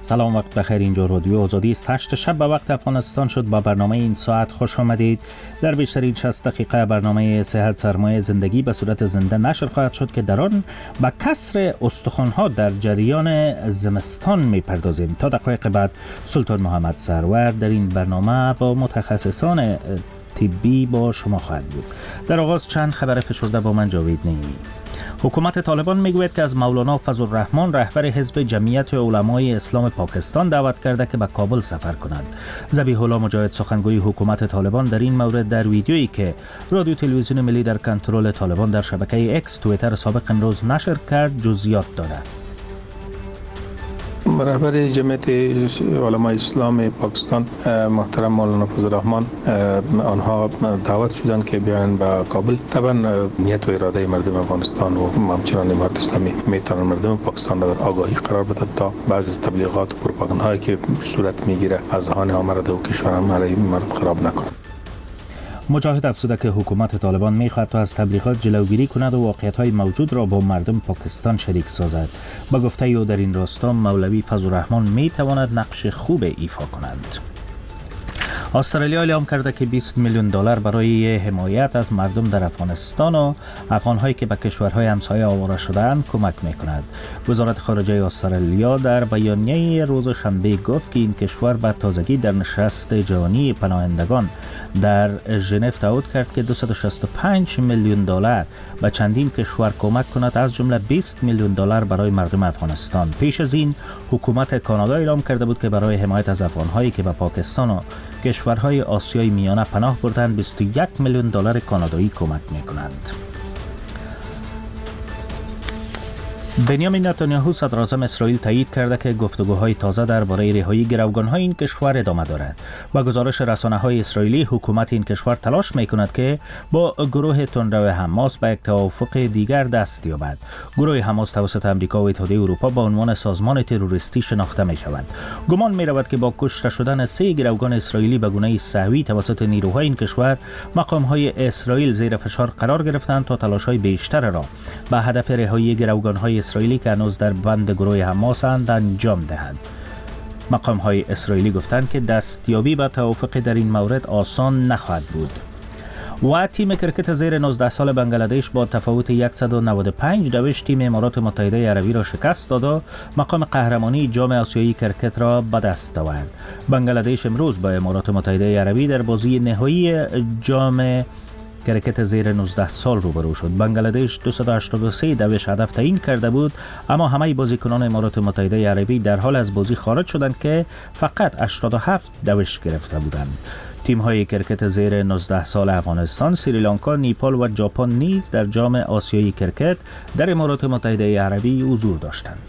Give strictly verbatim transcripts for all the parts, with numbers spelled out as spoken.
سلام، وقت بخیر. اینجا رادیو آزادی است. هشت شب به وقت افغانستان شد. با برنامه این ساعت خوش آمدید. در بیشترین شصت دقیقه برنامه صحت سرمایه زندگی به صورت زنده نشر خواهد شد که در آن به کسر استخوان‌ها در جریان زمستان می‌پردازیم. تا دقایق بعد سلطان محمد سرور در این برنامه با متخصصان طبی با شما خواهد بود. در آغاز چند خبر فشرده با من جاوید نیمی. حکومت طالبان میگوید که از مولانا فضل الرحمن رهبر حزب جمعیت علمای اسلام پاکستان دعوت کرده که به کابل سفر کنند. ذبیح الله مجاهد سخنگوی حکومت طالبان در این مورد در ویدیویی که رادیو تلویزیون ملی در کنترل طالبان در شبکه اکس توییتر سابق امروز نشر کرد جزئیات داده. رهبر جمعیت علمای اسلام پاکستان محترم مولانا فضل الرحمن آنها دعوت شدن که بیاین به کابل. طبعا نیت و اراده مردم افغانستان و همچنان امارت اسلامی میتونن مردم پاکستان را در آگاهی قرار بدن تا بعضی از تبلیغات و پروپاگاندهایی که صورت میگیره از ذهن آمده و کشورم علیه مرد خراب نکنه. مجاهد افزوده که حکومت طالبان می‌خواهد تا از تبلیغات جلوگیری کند و واقعیت‌های موجود را با مردم پاکستان شریک سازد. با گفته او در این راستا مولوی فضل الرحمن می‌تواند نقش خوب ایفا کند. استرالیا اعلام کرده که بیست میلیون دلار برای حمایت از مردم در افغانستان و افغان‌هایی که به کشورهای همسایه آواره شده‌اند کمک می‌کند. وزارت خارجه استرالیا در بیانیه روز شنبه گفت که این کشور به تازگی در نشست جهانی پناهندگان در ژنو تعهد کرد که دویست و شصت و پنج میلیون دلار به چندین کشور کمک کند، از جمله بیست میلیون دلار برای مردم افغانستان. پیش از این حکومت کانادا اعلام کرده بود که برای حمایت از افغان‌هایی که به پاکستان و کشورهای آسیای میانه پناه بردند بیست و یک میلیون دلار کانادایی کمک میکنند. بنیامین نتانیاهو صدر اعظم اسرائیل تایید کرده که گفتگوهای تازه درباره رهایی گروگان‌های این کشور ادامه دارد. با گزارش رسانه‌های اسرائیلی حکومت این کشور تلاش می‌کند که با گروه تندرو حماس به یک توافق دیگر دست یابد. گروه حماس توسط آمریکا و اتحادیه اروپا با عنوان سازمان تروریستی شناخته می‌شود. گمان می‌رود که با کشته شدن سه گروگان اسرائیلی به گونه سه‌وی توسط نیروهای این کشور، مقام‌های اسرائیل زیر فشار قرار گرفتند تا تلاش‌های بیشتر را به هدف رهایی گروگان‌های اسرائیلی که هنوز در بند گروه حماس اند انجام دهند. مقام های اسرائیلی گفتند که دستیابی به توافق در این مورد آسان نخواهد بود. و تیم کرکت زیر نوزده سال بنگلادش با تفاوت صد و نود و پنج دوش تیم امارات متحده عربی را شکست داد و مقام قهرمانی جام آسیایی کرکت را به دست آورد. بنگلادش امروز با امارات متحده عربی در بازی نهایی جام کرکت زیر نوزده سال روبرو شد. بنگلادش دویست و هشتاد و سه دوش هدف تعیین کرده بود، اما همه بازیکنان امارات متحده عربی در حال از بازی خارج شدند که فقط هشتاد و هفت دوش گرفته بودند. تیم‌های کرکت زیر نوزده سال افغانستان، سریلانکا، نیپال و ژاپن نیز در جام آسیایی کرکت در امارات متحده عربی حضور داشتند.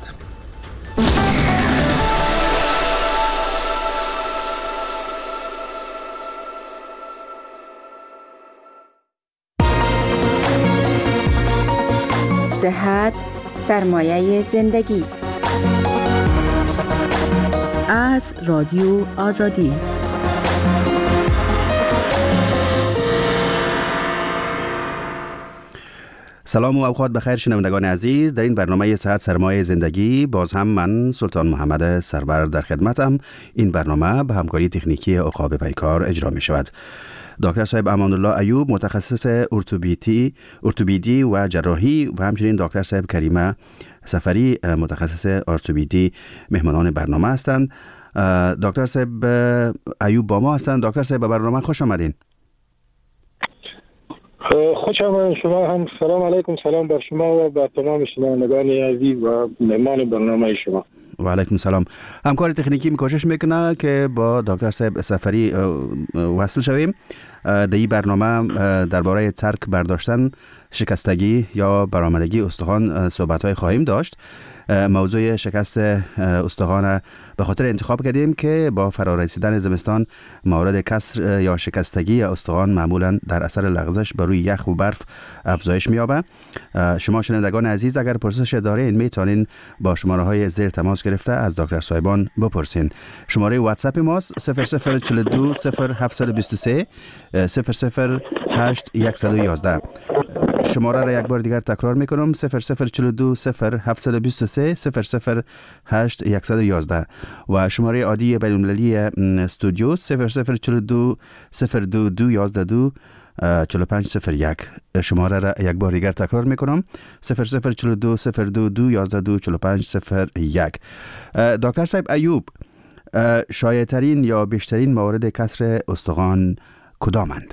صحت سرمایه زندگی از رادیو آزادی. سلام و اوقات بخیر شنوندگان عزیز. در این برنامه صحت سرمایه زندگی باز هم من سلطان محمد سرور در خدمتم. این برنامه به همکاری تکنیکی عقاب پیکار اجرا می شود. دکتر صاحب امان الله ایوب متخصص ارتوپیدی ارتوپیدی و جراحی و همچنین دکتر صاحب کریمه سفری متخصص ارتوپیدی مهمانان برنامه هستند. دکتر صاحب ایوب با ما هستند. دکتر صاحب به برنامه خوش آمدین. خوش آمدید شما هم. سلام علیکم. سلام بر شما و بر تمام شنوندگان عزیز و مهمان برنامه شما. و علیکم سلام. همکار تکنیکی می کوشش میکنه که با دکتر صاحب سفری وصل شویم. در این برنامه درباره ترک برداشتن شکستگی یا برآمدگی استخوان صحبت‌های خواهیم داشت. موضوع شکست استخوان به خاطر انتخاب کردیم که با فرارسیدن زمستان مورد کسر یا شکستگی استخوان معمولا در اثر لغزش بر روی یخ و برف افزایش می‌یابد. شما شنوندگان عزیز اگر پرسش دارین میتونین با شماره های زیر تماس گرفته از دکتر صاحبان بپرسین. شماره واتساپ ماست صفر صفر چهل و دو صفر هفتصد و بیست و سه صفر صفر هشت صفر یک یک یک. شماره را یک بار دیگر تکرار میکنم: صفر صفر چهل و دو صفر هفتصد و بیست و سه صفر صفر هشت صد و یازده و شماره عادی بین المللی استودیو صفر صفر چهل و دو صفر دو دو یازده دو چهل و پنج صفر یک. شماره را یک بار دیگر تکرار میکنم: صفر صفر چهل و دو صفر دو دو یازده دو چهل و پنج صفر یک. دکتر صاحب ایوب، شایع‌ترین یا بیشترین موارد کسر استخوان کدامند؟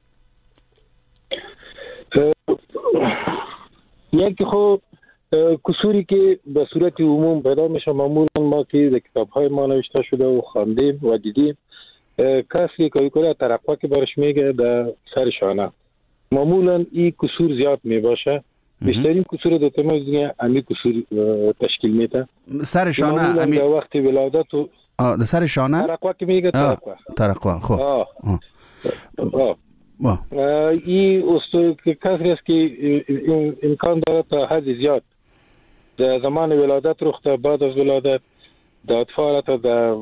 یکی خب کسوری که به صورت عموم پیدا میشه، معمولا ما که در کتاب‌های ما نوشته شده و خواندیم و دیدیم، کسی که کوی ترقوا که برش میگه در سر شانه، معمولا این کسور زیاد میباشه. بیشترین کسور در تمام دنیا امی کسور تشکیل میده. سر شانه امی در وقت ولادت و آه در سر شانه ترقوا که میگه ترقوا ترقوا خب آه آه آه این است که کسی است که امکان داره تا حد زیاد در زمان ولادت رخته، بعد از ولادت در اطفال تا در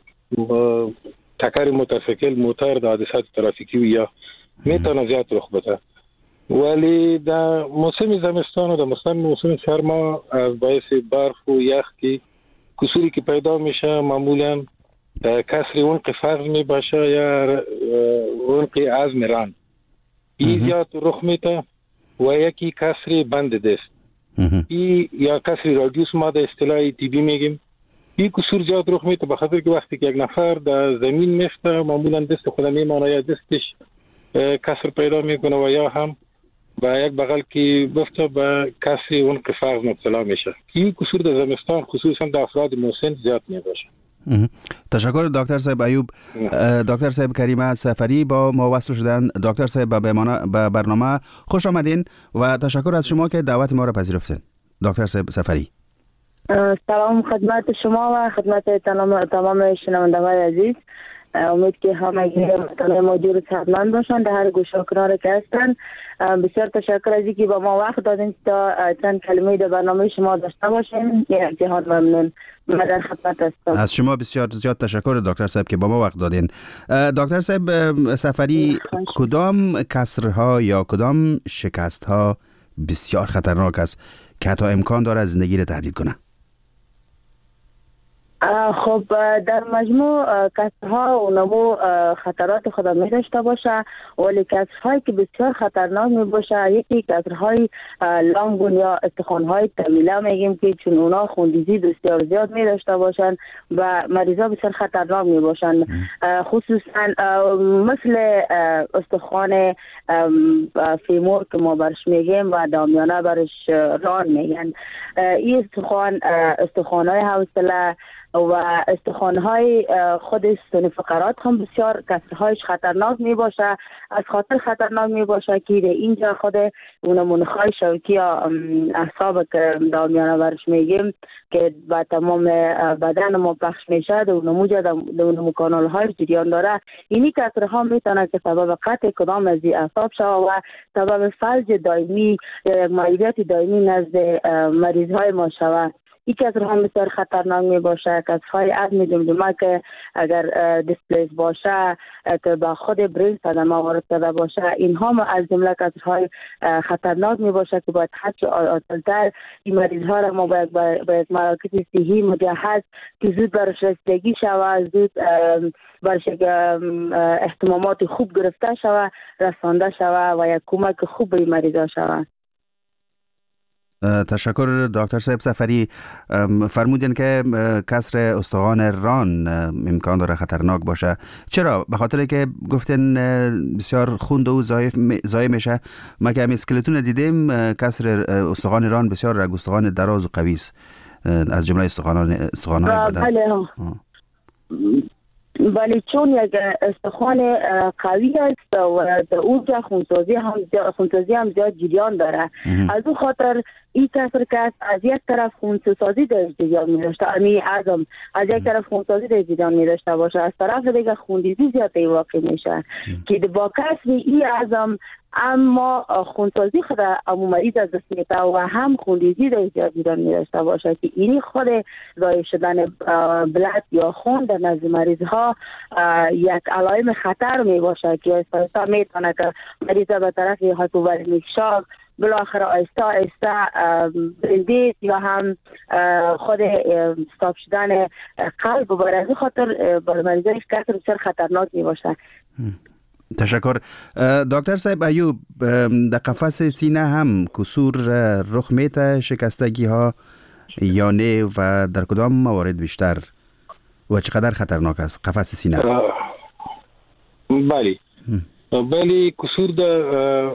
تکر موتورسیکل، موتور، در حادثات ترافیکی و یا میتونه زیاد رخ بده. ولی در موسم زمستان و در موسم موسم سرما از باعث برف و یخ که کسوری که پیدا میشه معمولا کسر عنق فخذ می باشه یا عنق عظم ران، این زیاد رخ میده. و یکی کسر بند دست، این یا کسر رادیوس ما در اصطلاح طبی میگیم. این کسور زیاد رخ میده بخاطر که وقتی که یک نفر در زمین میفته معمولا دست خود میمانه یا دستش کسر پیدا میکنه و یا هم با یک بغل که بفته به کسی عنق فخذ مبتلا میشه. این کسور در زمستان خصوصا در افراد مسن زیاد میباشه. تشکر دکتر صاحب ایوب. دکتر صاحب کریمه سفری با ما وصل شدن. دکتر صاحب به برنامه خوش آمدین و تشکر از شما که دعوت ما را پذیرفتین. دکتر صاحب سفری، سلام خدمت شما و خدمت تمام تمام شنوندگان عزیز. امید که همگی مطالعه موجود صحتمند باشند در هر گوشه و کنار که هستند. بسیار تشکر از اینکه با ما وقت دادین تا چند کلمه در برنامه شما داشته باشیم. یک جهان ممنون. من در خدمت هستم. از شما بسیار زیاد تشکر دکتر صاحب که با ما وقت دادین. دکتر صاحب سفری، کدام کسرها یا کدام شکستها بسیار خطرناک است که حتی امکان داره زندگی را تهدید کنه؟ خب در مجموع کسرها و نمو خطرات خود می داشته باشه، ولی کسرهایی که بسیار خطرناک می باشه یکی کسرهای لانگون یا استخوانهای طویله میگیم که چون اونا خوندیزی بسیار زیاد می داشته باشن و مریضا بسیار خطرناک می باشن، خصوصا مثل استخوان فیمور که ما برش میگیم و دامیانه برش ران میگن. این استخوان استخوانهای حوصله و استخوان‌های خود استون فقرات هم بسیار کسرهایش خطرناک می باشه. از خاطر خطرناک می باشه که اینجا خود اون منخای شوکی یا اعصاب که دامیانه برش میگیم که با تمام بدن ما پخش میشه در اونموجه در اون کانال های جریان داره. اینی کسرها میتونه که سبب قطع کدام از این اعصاب شود و سبب فلج دائمی یا یک معیوبیت دائمی نزد مریض های ما شود. این کسر هم بسیار خطرناک می باشه. کسرهای عظم جمجمه که اگر دیسپلیس باشه که با خود برین صدمه وارد شده باشه، اینها هم از جمله کسرهای خطرناک می باشه که باید حد آتلتر این مریض ها را ما باید با یک مراکز صحی مجهز که زود برش رسیدگی شود، زود برش اهتمامات خوب گرفته شود، رسانده شود و یک کمک خوب به مریض ها شود. تشکر دکتر صاحب سفری. فرمودین که کسر استخوان ران امکان داره خطرناک باشه. چرا؟ به خاطر که گفتین بسیار خوند و ضایع میشه. ما که همین اسکلتون دیدیم کسر استخوان ران بسیار رگ استخوان دراز و قوی است از جمله استخوانان استخوان‌های بدن. بله ولی چون یک استخوان قوی است و در اونجا خونسازی هم زیاد خونسازی هم زیاد جریان داره، از اون خاطر این کسر که از یک طرف خونسازی در جریان می داشته، امی عظم از یک طرف خونسازی در جریان می داشته باشه، از طرف دیگه خوندیزی زیاد واقع میشه که با کسر این عظم اما خونسازی خود امو مریض از دست میده و هم خوندیزی در جریان می داشته باشه که اینی خود ضایع شدن بلد یا خون در نزد مریض ها یک علائم خطر می باشه که اساسا میتونه که مریض به طرف هایپوولمیک شاک بالاخره آیسته آیسته بریدید یا هم خود استاپ شدن قلب و برای خاطر برای مریضای کسر بسیار خطرناک می باشه. تشکر. دکتر صاحب ایوب، در قفس سینه هم کسور رخ میته شکستگی ها یا نه و در کدام موارد بیشتر و چقدر خطرناک است قفس سینه؟ بله بله کسور در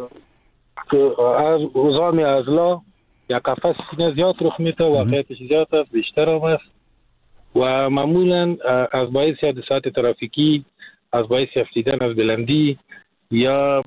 عظام عضله یا قفس سینه زیاد رخ میته، واقعیتش زیاد است، بیشتر هم است و معمولا از باعث حادثات ترافیکی، از باعث افتیدن از بلندی یا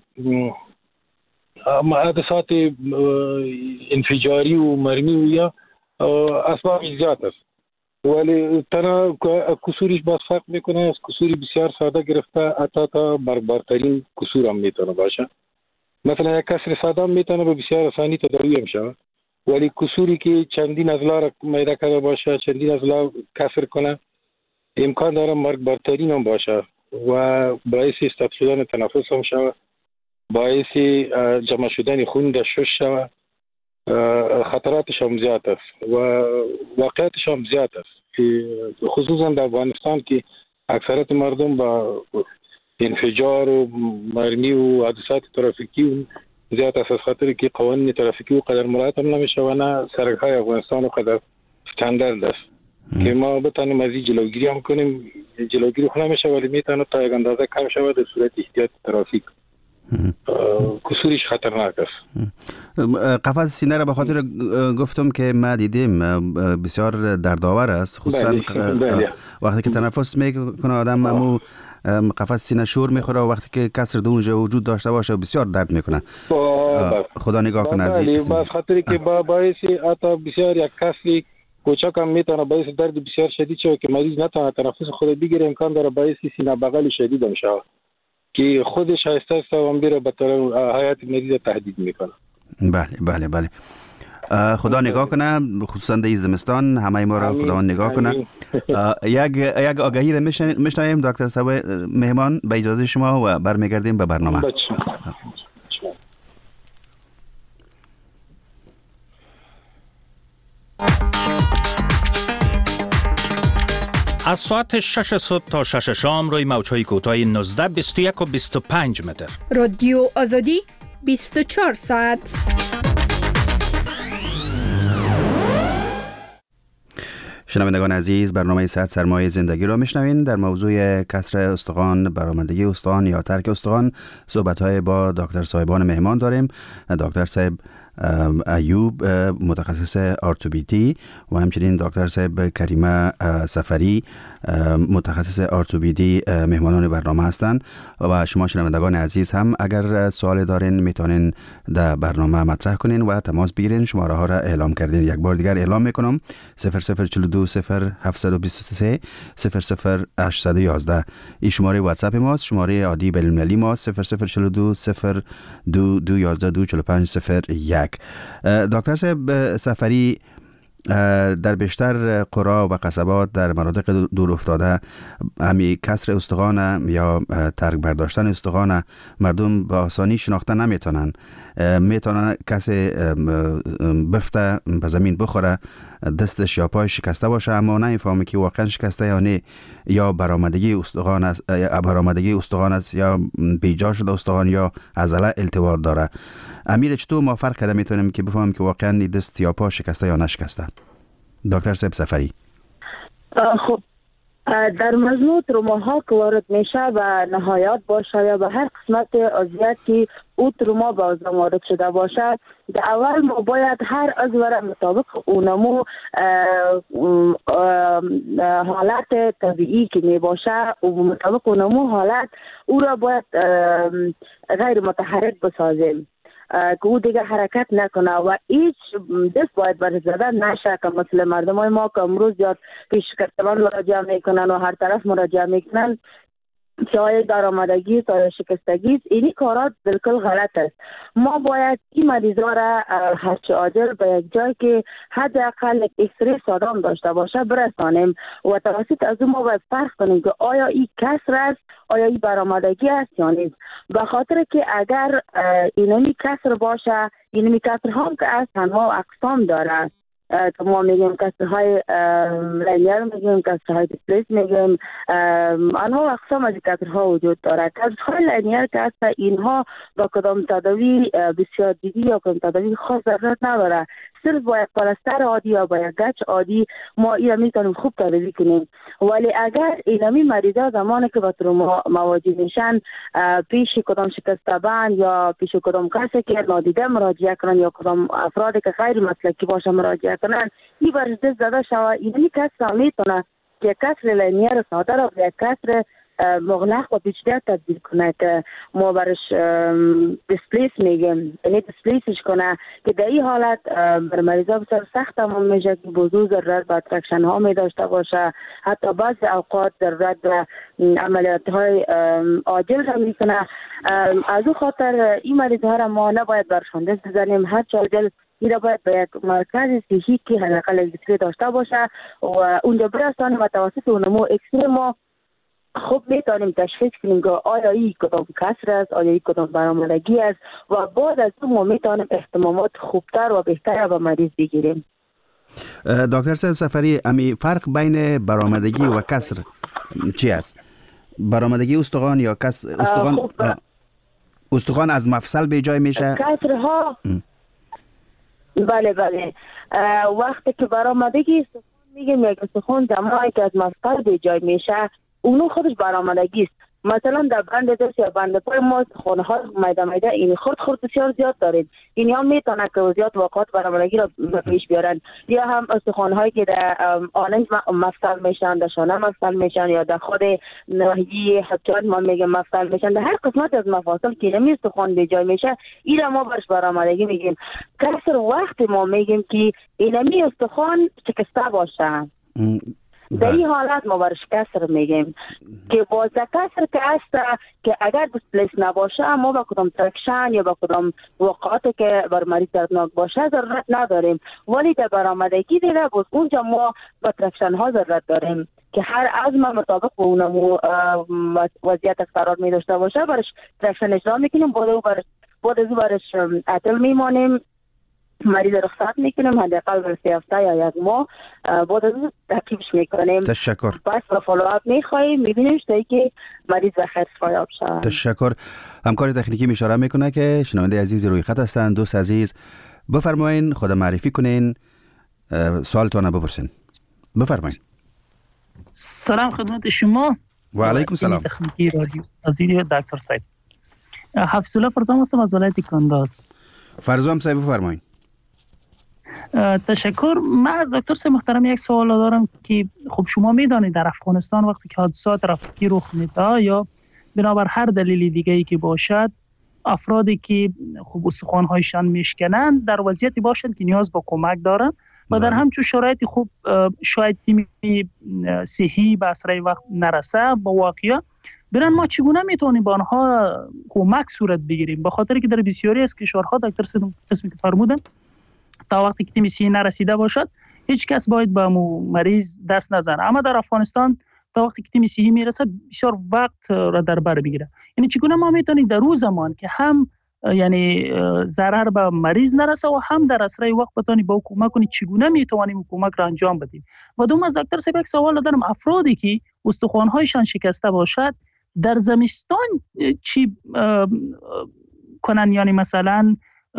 حادثات انفجاری و مرمی و یا اسباب زیاد است. ولی تنها کسوریش باز فرق میکنه از کسوری بسیار ساده گرفته حتی تا بربرترین کسور هم میتونه باشه. مثلا یک کسر ساده هم میتونه به بسیار آسانی تداوی هم شود، ولی کسوری که چندین اضلاع را میده کرده باشه، چندین اضلاع کسر کنه، امکان داره مرگ برترین هم باشه و باعث استاپ شدن تنفس هم شود، باعث جمع شدن خون در شش شود، خطراتش هم زیاد است و واقعیتش هم زیاد است، خصوصا در افغانستان که اکثرت مردم با انفجار و مرمی و حادثات ترافیکی زیاد است، از خاطر که قوانین ترافیکی و قدر مراعات هم نمیشه و نه سرک‌های افغانستان و قدر استاندارد است که ما بتانیم از این جلوگیری هم کنیم. جلوگیری خود نمیشه ولی میتونه تا یک اندازه کم شود در صورت احتیاط ترافیک. کسوریش خطرناک است. قفس سینه را به خاطر گفتم که ما دیدیم بسیار دردآور است، خصوصا وقتی که تنفس میکنه آدم امو قفس سینه شور میخوره و وقتی که کسر دو اونجا وجود داشته باشه بسیار درد میکنه. خدا نگاه کنه از این قسم. خاطری که با باعث حتی بسیار یک کسری کوچک هم میتونه باعث درد بسیار شدید شود که مریض نتونه تنفس خود بگیره، امکان داره باعث سینه بغل شدید هم شود که خودش آهسته آهسته هم میره به طور حیات مریض تهدید میکنه. بله بله بله. خدا نگاه کنه، خصوصا در زمستان همه ما را خدا نگاه کنه. یک یک آگهی را میشنویم دکتر صاحب مهمان، به اجازه شما و برمیگردیم به برنامه. از ساعت شش صبح تا شش شام روی موج‌های کوتاه نوزده، بیست و یک و بیست و پنج متر. رادیو آزادی بیست و چهار ساعت. شنوندگان عزیز، برنامه صحت سرمایه زندگی را میشنوین. در موضوع کسر استخوان، برآمدگی استخوان یا ترک استخوان صحبت‌های با دکتر صاحبان مهمان داریم. دکتر صاحب ایوب متخصص ارتوپدی و همچنین دکتر صاحب کریمه سفری متخصص ارتوپدی مهمانان برنامه هستند و شما شنوندگان عزیز هم اگر سوال دارین میتونین در برنامه مطرح کنین و تماس بگیرین. شماره ها را اعلام کردین، یک بار دیگر اعلام میکنم: صفر صفر چهل و دو صفر هفتصد و بیست و سه صفر صفر هشتصد و یازده. این شماره واتساپ ماست. شماره عادی بین المللی ماست: صفر صفر چهل و دو صفر دو دو یازده دو چهل و پنج صفر یک. دکتر صاحب سفری، در بیشتر قرا و قصبات در مناطق دور افتاده همی کسر استخوان یا ترک برداشتن استخوان مردم با آسانی شناخته نمیتونن. میتونن کسی بفته به زمین بخوره، دستش یا پای شکسته باشه اما نمیفهمه که واقعا شکسته یا نه، یا برآمدگی استخوان است برآمدگی استخوان است یا بیجا شده استخوان یا عضله التواء داره. امیر چطور ما فرق کرده میتونیم که بفهمیم که واقعا دست یا پا شکسته یا نشکسته؟ دکتر صاحب سفری. خب در مجموع تروماها که وارد میشه و نهایت باشه یا به هر قسمت عضویت که او تروما به عضو وارد شده باشه، در اول ما باید هر عضو را مطابق اونمو حالت طبیعی که می باشه و مطابق اونمو حالت او را باید غیر متحرک بسازیم که او دیگه حرکت نکنه و هیچ دست باید بر زدن نشه که مثل مردم های ما که امروز زیاد پیش شکستگان مراجعه میکنن و هر طرف مراجعه میکنن. چای درآمدگی تا شکستگی، اینی کارات بالکل غلط است. ما باید این مریضا را هرچه عاجل به یک جایی که حداقل یک اکسری سادام داشته باشه برسانیم و توسط از اون ما باید فرق کنیم که آیا این کسر است، آیا این برآمدگی است یا نیست. به خاطر که اگر اینمی کسر باشه، اینمی کسر هم که از تنها اقسام داره، که ما میگیم کسرهای لینیر، میگیم کسرهای دیسپلیس، میگیم آنها اقسام از کسرها وجود داره. کسرهای لینیر که هست اینها با کدام تداوی بسیار دیدی یا کدام تداوی خاص ضرورت نداره، صرف با یک پلاستر عادی یا با یک گچ عادی ما این میتونیم خوب تداوی کنیم. ولی اگر اینمی مریضا زمانی که با تروما مواجه میشن پیش کدام شکسته‌بند یا پیش کدام کسی که نادیده مراجعه کنن یا کدام افرادی که غیر مسلکی باشه مراجعه کنن، این برش دست زده شوه. اینمی کس میتونه که کسر لینیر ساده را به یک کسر مغلق و پیچیده تبدیل کنه که ما برش دیسپلیس میگیم، یعنی دیسپلیسش کنه که در این حالت بر مریضا بسیار سخت تمام میشه که بزرگ ضرورت به ترکشن ها می داشته باشه، حتی بعض اوقات ضرورت به عملیات های عاجل را میکنه. از او خاطر این مریض ها را ما نباید برشان دست بزنیم، هر چه عاجل این را باید به یک مرکز صحی که حداقل اکسری داشته باشه و اونجا برسانیم و توسط اونمو اکسری ما خوب میتونیم تشخیص کنیم که آیا این کدام کسر است، آیا این کدام برآمدگی است و بعد از اون ما میتونیم احتمامات خوبتر و بهتر به مریض بگیریم. دکتر صاحب سفری، امی فرق بین برآمدگی و کسر چی است؟ برآمدگی استخوان یا کس استخوان استخوان از مفصل به جای میشه؟ کسرها بله بله وقتی که برآمدگی استخوان میگیم یک استخوان جمعی که از مفصل به جای میشه، اونو خودش برآمدگی است. مثلا در بند دست یا بند پای ما استخوان ها میده میده این خرد خرد بسیار زیاد دارید، این هم میتونه که زیاد واقعات برآمدگی را پیش بیارن. یا هم استخوان هایی که در آننج مفصل میشن، در شانه مفصل میشن یا در خود ناحیه حجات ما میگیم مفصل میشن، در هر قسمت از مفاصل که نمی استخوان به جای میشه این را ما برش برآمدگی میگیم. کسر وقت ما میگیم که اینمی استخوان شکسته باشه، در این حالت ما برش کسر میگیم که باز کسر که هست که اگر دیسپلیس نباشه ما با کدام ترکشن یا با کدام وقعاتی که بر مریض دردناک باشه ضرورت نداریم، ولی در برآمدگی دیگه باز اونجا ما با ترکشن ها ضرورت داریم که هر عزم مطابق با اونمو وضعیت قرار می داشته باشه برش ترکشن اجرا میکنیم، بعد برش بعد از برش عطل میمانیم، مریض رخصت میکنیم حداقل برای سه هفته یا یک ماه، بعد از اون ترکیبش میکنیم. تشکر. پس با فالوآپ میخواهیم میبینیم تا اینکه مریض بخیر فایاب شود. تشکر. همکار تکنیکی اشاره میکنه که شنونده عزیز روی خط هستند. دوست عزیز بفرمایین خود معرفی کنین، سوالتون بپرسین. بفرمایین. سلام خدمت شما. و علیکم سلام. تکنیکی رادیو عزیز دکتر صاحب. حفظ الله فرزام هستم از ولایت کنداز. فرزام صاحب بفرمایین. تشکر. من از دکتر صاحب محترم یک سوال دارم که خب شما میدانید در افغانستان وقتی که حادثات رفیقی رخ میده یا بنابر هر دلیل دیگه ای که باشد افرادی که خب استخوان‌هایشان میشکنند در وضعیتی باشند که نیاز به کمک دارند و در همچون شرایطی خوب شاید تیم صحی به اسرع وقت نرسه با واقعیت برن ما چگونه میتونیم با آنها کمک صورت بگیریم؟ به خاطر که در بسیاری از کشورها دکتر صاحب قسمی که فرمودن تا وقتی که تیم صحی نرسیده باشد هیچ کس باید به مریض دست نزنه، اما در افغانستان تا وقتی که تیم صحی میرسه بسیار وقت را در بر بگیره. یعنی چگونه ما میتونیم در روز زمان که هم یعنی ضرر به مریض نرسه و هم در اسرع وقت بتونیم با کمک کنیم چگونه میتونیم کمک را انجام بدیم؟ و دوم از دکتر صاحب یک سوال دارم، افرادی که استخوان‌هایشان شکسته باشد در زمستان چی کنن؟ یعنی مثلا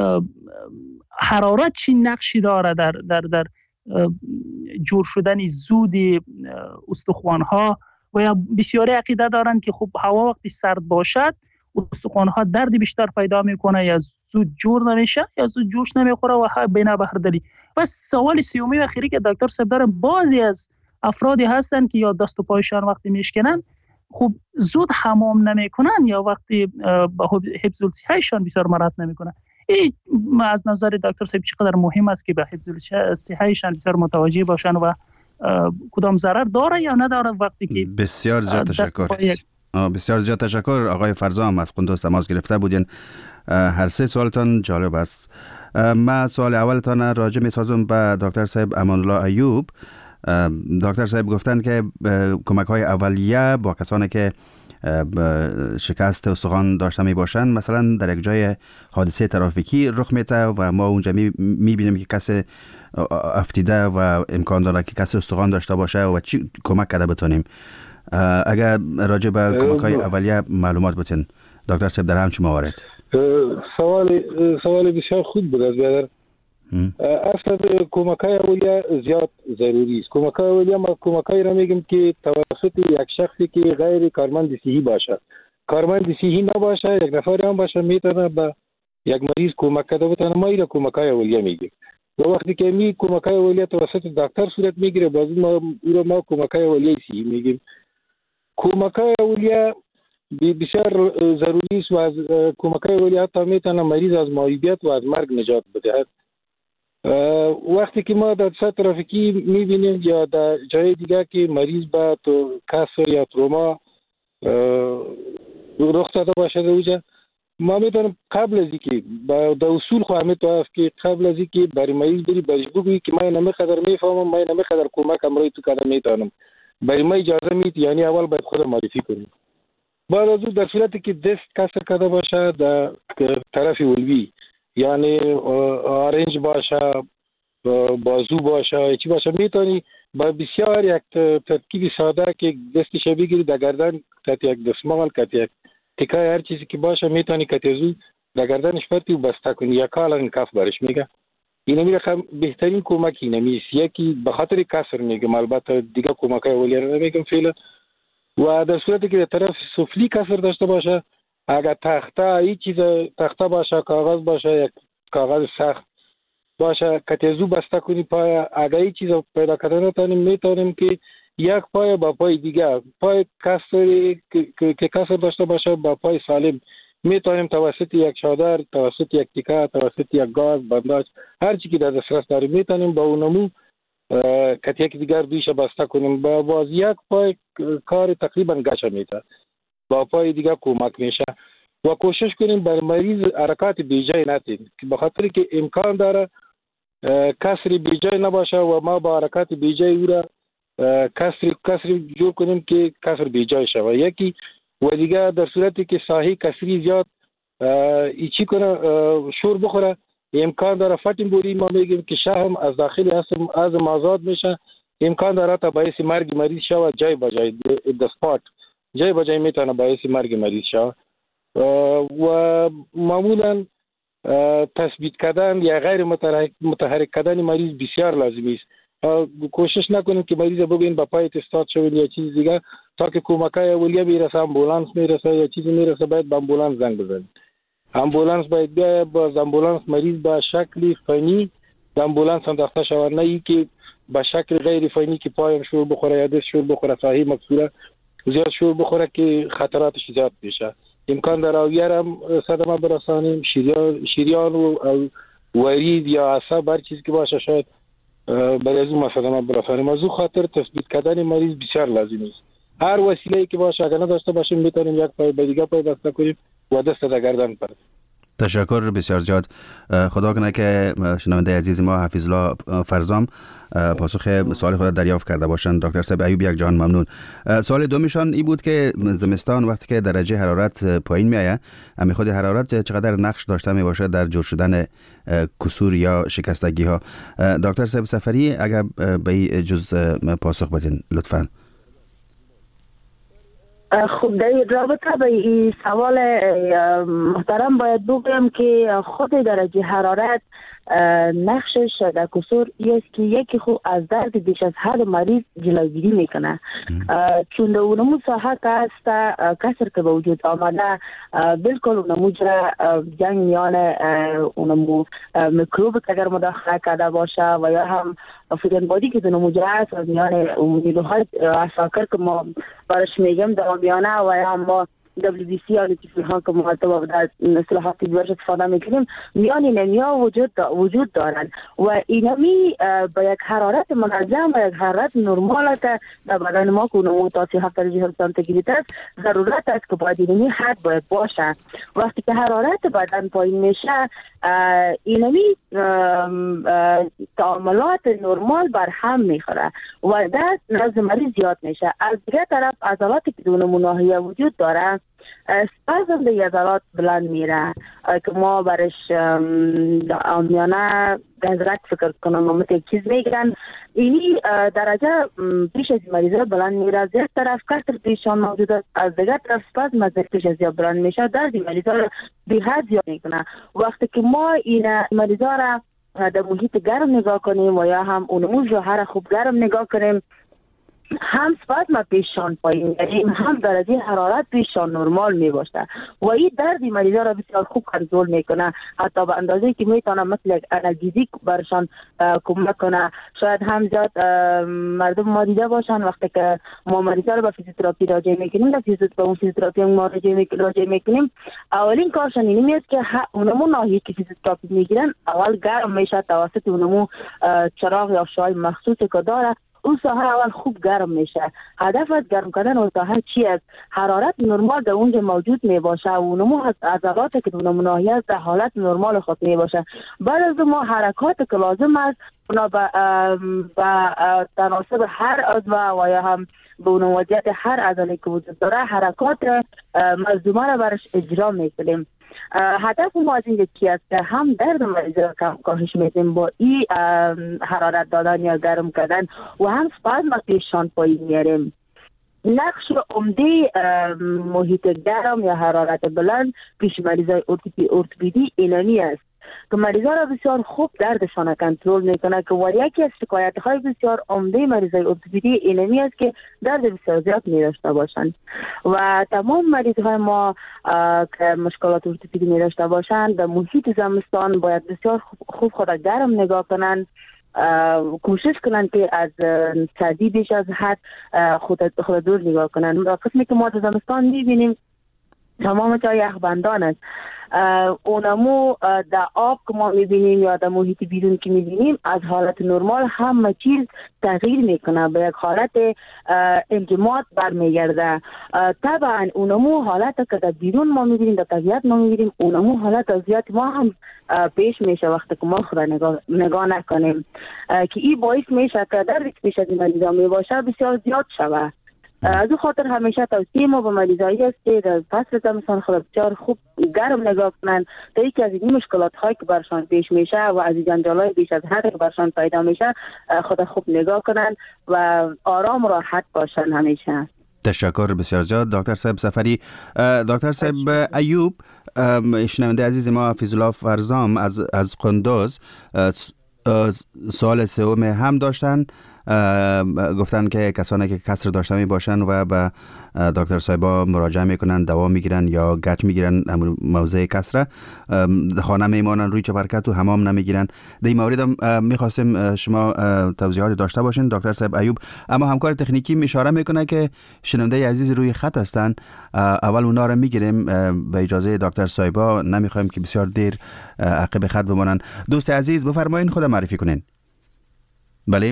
حرارت چی نقشی داره در در در جور شدن زود استخوان‌ها؟ و یا بسیاری عقیده دارن که خب هوا وقتی سرد باشد استخوان‌ها درد بیشتر پیدا میکنه یا زود جور نمیشه یا زود جوش نمیخوره و بنا به هر دلیل. بس سوال سیومی و اخیری که دکتر صاحب دارم، بعضی از افرادی هستن که یا دست و پایشان وقتی میشکنن خب زود حمام نمیکنن یا وقتی با حفظ الصحهشان بسیار مراعات نمیکنن. این از نظر دکتر صاحب چقدر مهم است که به حفظ الصحهشان بسیار متوجه باشن و کدام ضرر داره یا نداره وقتی که بسیار زیاد تشکر. بسیار زیاد تشکر آقای فرزام از قندوز تماس گرفته بودین. هر سه سوالتان جالب است. من سوال اولتان راجع می سازم به دکتر صاحب امان الله ایوب. دکتر صاحب گفتن که کمک های اولیه با کسانی که شکست استخوان داشته می باشند، مثلا در یک جای حادثه ترافیکی رخ میده و ما اونجا می بینیم که کسی افتیده و امکان داره که کسی استخوان داشته باشه و چی کمک کرده بتونیم. اگر راجع به کمک های اولیه معلومات بتین دکتر صاحب در همچین موارد. سوال سوال بسیار خوب بود از بیادر. اصلا کمک های اولیه زیاد ضروری است. کمک های اولیه ما کمک های را میگیم که توسط یک شخصی که غیر کارمند صحی باشه، کارمند صحی نباشه، یک نفر هم باشه، میتونه به یک مریض کمک کرده بتونه. ما این کمک های اولیه میگیم و وقتی که می کمک های اولیه توسط دکتر صورت میگیره باز ما او ما کمک های اولیه صحی میگیم. کمک های اولیه بسیار ضروری است و از کمک های اولیه حتی میتونه مریض از معیوبیت و از مرگ نجات بده. وقتی که ما در سطح ترافیکی میبینیم یا در جای دیگه که مریض با تو کسر یا تروما رخ داده باشه اوجا، ما میتونیم قبل از اینکه با اصول خواهد میتونست که قبل از اینکه برای مریض بری برش بگویی که من نمیقدر میفهمم، من نمیقدر کمک امروی تو کردم میتونم، برای ما اجازه میدی، یعنی اول باید خود معرفی کنیم. بعد از اون در صورتی که دست کسر کرده باشه در طرف علوی، یعنی آرنج باشه، بازو باشه، چی باشه، میتونی با بسیار یک ترکیب ساده که دستش بگیری در گردن کت یک دستمال، کت یک تکای هر چیزی که باشه میتونی کتیزو در گردنش پرتی و بسته کنی یا کالن کف برش میگه. این میگه بهترین کمک اینه میست، یکی به خاطر کسر میگم، البته دیگه کمک های اولیه رو نمیگم فعلا. و در صورتی که در طرف سفلی کسر داشته باشه، اگر تخته ای چیز تخته باشه، کاغذ باشه، یک کاغذ سخت باشه، کتیزو بسته کنی پای. اگر ای چیز پیدا کردن نتونیم میتونیم که یک پای با پای دیگه، پای کسری که کسر داشته باشه با پای سالم میتونیم توسط یک چادر، توسط یک تیکه، توسط یک گاز، بنداج، هر چی که در دسترس داریم میتونیم با اونمو کت یک دیگر دویش بسته کنیم. با باز یک پای کار تقریبا گچه میده، با پای دیگه کمک میشه. و کوشش کنیم بر مریض حرکات بیجای نتیم که بخاطر که امکان داره کسری بیجای نباشه و ما با حرکات بیجای او را کسری کسری جور کنیم که کسر بیجای شود. یکی و دیگه در صورتی که ساحی کسری زیاد ایچی کنه، شور بخوره، امکان داره فتیم بوری، ما میگیم که شهم از داخلی هستم از آزاد میشه، امکان داره تا باعث مرگ مریض شود جای بجای دسپات جای بجای میتونه باعث مرگ مریض شود. و معمولا تثبیت کردن یا غیر متحرک کردن مریض بسیار لازمی است. کوشش نکنیم که مریض ببین با پایت استاد شود یا چیز دیگه، تا که کمکای اولیه برسه، امبولانس میرسه یا چیزی میرسه، باید با امبولانس زنگ بزنیم. امبولانس باید بیا، با امبولانس مریض با شکل فنی به امبولانس انداخته شود، نه ای که با شکل غیر فنی که پایم شور بخوره یا دست شور بخوره، صحیح مکسوره زیاد شور بخوره که خطراتش زیاد میشه. امکان داره اویر هم صدمه برسانیم، شیریان, شیریان و ورید یا عصب هر چیزی که باشه شاید برای از اون صدمه برسانیم. از اون خاطر تثبیت کردن مریض بسیار لازمی است. هر وسیله‌ای که باشه اگر نداشته باشیم میتونیم یک پای به دیگه پای بسته کنیم و دست در گردن پرد. تشکر بسیار زیاد. خدا کنه که شنونده عزیز ما حفیظ الله فرزام پاسخ سوال خود دریافت کرده باشند. دکتر صاحب ایوب یک جان ممنون. سوال دومیشان این بود که زمستان وقتی که درجه حرارت پایین میآید، امی خود حرارت چقدر نقش داشته می باشه در جور شدن کسور یا شکستگی ها؟ دکتر صاحب سفری اگر به این جز پاسخ بدین لطفاً. خب در رابطه به این سوال محترم باید بگم که خود درجه حرارت نقشش در کسور است که یکی خود از درد بیش از حد مریض جلوگیری میکنه، چون در اونمو ساحه که هست کسر که به وجود آمده بالکل اونمو جره جنگ میان اونمو میکروب که اگر مداخله کرده باشه و یا هم فوتن بادی که اونمو جره هست از میان نیروهای عساکر که ما برش میگم در میانه و یا هم ما دبلیو بی سی یا لطیف ها که مرتبط در اصطلاحات طبی استفاده میکنیم میان اینمیا وجود دا وجود دارند و اینمی با یک حرارت منظم و یک حرارت نرمال که در بدن ما که اونمو تا سی و هفت درجه سانتیگراد است ضرورت است که باید اینمی حد باید باشه. وقتی که حرارت بدن پایین میشه اینمی تعاملات نرمال بر هم میخوره و در نزد مریض زیاد میشه. از دیگه طرف عضلاتی که دون ناحیه وجود داره اسپازم به عضلات بلند میره که ما برش آمیانه گزرک فکر کنم و یک چیز میگن اینی درجه پیش از مریضه بلند میره. از یک طرف کسر پیشان موجود است، از دیگر طرف اسپازم از پیش از بلند میشه، درد مریضه رو به حد زیاد میکنه. وقتی که ما این مریضه را در محیط گرم نگاه کنیم و یا هم اونمو جوهر خوب گرم نگاه کنیم هم سپازم پیشان پایین میاریم هم درجه حرارت پیشان نرمال می باشه و این درد مریضا را بسیار خوب کنترل میکنه، حتی به اندازه که میتونه مثل انالژیک برشان کمک کنه. شاید هم زیاد مردم ما دیده باشن وقتی که ما مریضا رو به فیزیوتراپی راجع میکنیم به فیزیوتراپی ما راجع میکنیم اولین کارشان اینی است که اونمو ناحیه که فیزیوتراپی میگیرن اول گرم میشه توسط اونمو چراغ یا شعاع مخصوصی که داره اون ساحه اول خوب گرم میشه. هدف از گرم کردن اون ساحه چی است؟ حرارت نرمال در اونجا موجود می باشه و اونمو عضلات که اونمو ناحیه در حالت نرمال خود می باشه. بعد از ما حرکات که لازم است اونا به تناسب هر عضو و یا هم به اون وضعیت هر عضله که وجود داره حرکات ملزومه را برش اجرا میکنیم. هدف ما از این چی است که هم درد مریض را کاهش میدیم با این حرارت دادن یا گرم کردن و هم سپازم پیشان پایین میاریم. نقش عمده محیط گرم یا حرارت بلند پیش مریضای ارتوپدی اینانی است که مریضا را بسیار خوب دردشان کنترل میکنه که و یکی از شکایت های بسیار عمده مریضای ارتوپدی اینمی است که درد بسیار زیاد می داشته باشند و تمام مریض های ما که مشکلات ارتوپدی می داشته باشند در محیط زمستان باید بسیار خوب خود گرم نگاه کنند، کوشش کنند که از سردی بیش از حد خود خود دور نگاه کنند. قسمی که ما در زمستان میبینیم تمام جای یخبندان است، اونمو در آب که ما میبینیم یا در محیط بیرون که میبینیم از حالت نرمال همه چیز تغییر میکنه، به یک حالت انجماد برمیگرده. طبعا اونمو حالت که در بیرون ما میبینیم در طبیعت ما میبینیم اونمو حالت از ما هم پیش میشه وقتی که ما خود نگاه, نگاه نکنیم که این باعث میشه که دردی که پیش از این مریضا میباشه بسیار زیاد شود. از او خاطر همیشه توصیه ما به مریضایی است که در فصل زمستان خود بسیار خوب گرم نگاه کنند تا یکی از این مشکلات هایی که برشان پیش میشه و از این جنجال های بیش از حد که برشان پیدا میشه خود خوب نگاه کنند و آرام و راحت باشند همیشه. تشکر بسیار زیاد دکتر صاحب سفری. دکتر صاحب ایوب، شنونده عزیز ما فیض‌الله فرزام از از قندوز سوال سوم هم داشتن، گفتن که کسانی که کسر داشته می باشن و به دکتر صاحبا مراجعه میکنن دوا میگیرن یا گچ میگیرن موضع کسر خانه میمانن روی چپرکت و حمام نمیگیرن. در این مورد هم میخواستیم شما توضیحات داشته باشین دکتر صاحب ایوب. اما همکار تکنیکی اشاره میکنه که شنونده عزیز روی خط هستن، اول اونا رو میگیریم به اجازه دکتر صاحبا، نمیخوایم که بسیار دیر عقب خط بمانن. دوست عزیز بفرمایید خود معرفی کنین. بله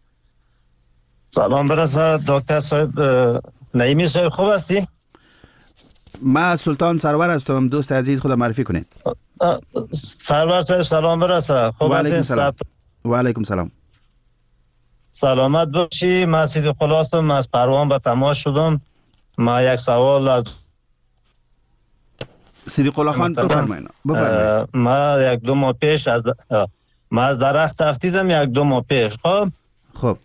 سلام برسه دکتر صاحب. نعیمی صاحب خوب هستی؟ ما سلطان سرور هستم. دوست عزیز خود معرفی کنین. سرور صاحب سلام برسه. خوب هستین؟ و علیکم سلام. سلامت باشی. من سید خلاصم از پروان به تماس شدم. ما یک سوال از سید خان بفرمایید. بفرمایید. ما یک دو ماه پیش از ما از درخت افتیدم یک دو ماه پیش. خب خب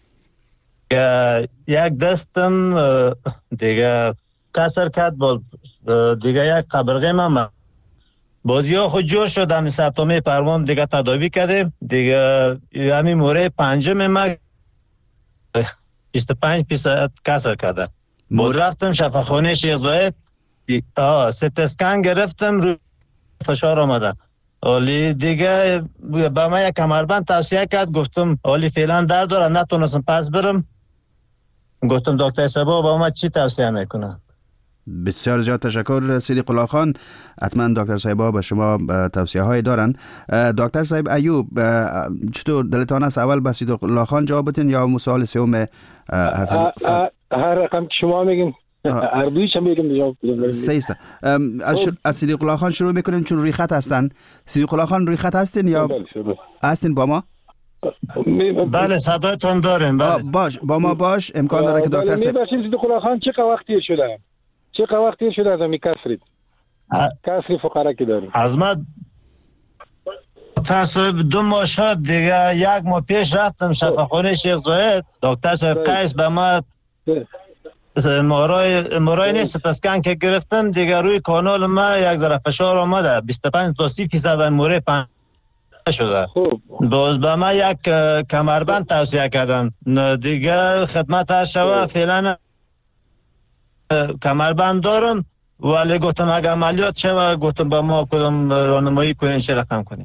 یک دستم دیگه کسر کرد با دیگه یک قبرغه من بازی ها خود جور شد. همی سپتامه پروان دیگه تداوی کردیم دیگه همی موره پنجم من بیست و پنج فیصد کسر کرده. بود رفتم شفاخانه شیخ زاید ست اسکن گرفتم رو فشار آمده. اولی دیگه به من یک کمربند توصیه کرد، گفتم اولی فعلا درد داره نتونستم پس برم. گفتم دکتر صاحب با ما چی توصیه میکنه؟ بسیار زیاد تشکر صدیق الله خان. حتما دکتر صاحب به شما توصیه های دارن. دکتر صاحب ایوب، چطور دلتان است اول به صدیق الله خان جواب بدین یا مسائل سوم حفظ؟ هر رقم که شما میگین هر دویش هم میگم جواب بدم. سیسته. از صدیق الله خان شروع میکنیم چون روی خط هستن. صدیق الله خان روی خط هستین یا هستین با ما؟ بله صدایتون داریم. بله باش با ما باش. امکان داره که دکتر صاحب میباشید صدیق الله خان چه وقتی شده چه وقتی شده از می کسرید کسری فقرا که داریم از ما تصویب دو ماه شد دیگه. یک ماه پیش رفتم شفاخانه شیخ زاید، دکتر صاحب قیس به ما مورای مورای نیست پسکن که گرفتم دیگه. روی کانال ما یک ذره فشار آمده، بیست و پنج تا سی درصد مورای پنج شده. خوب باز به ما یک کمربند توصیه کردن دیگه. خدمت شما فعلا کمربند دارم ولی گفتم اگه عملیات شد گفتم با ما کدام راهنمایی کنین چه رقم کنین.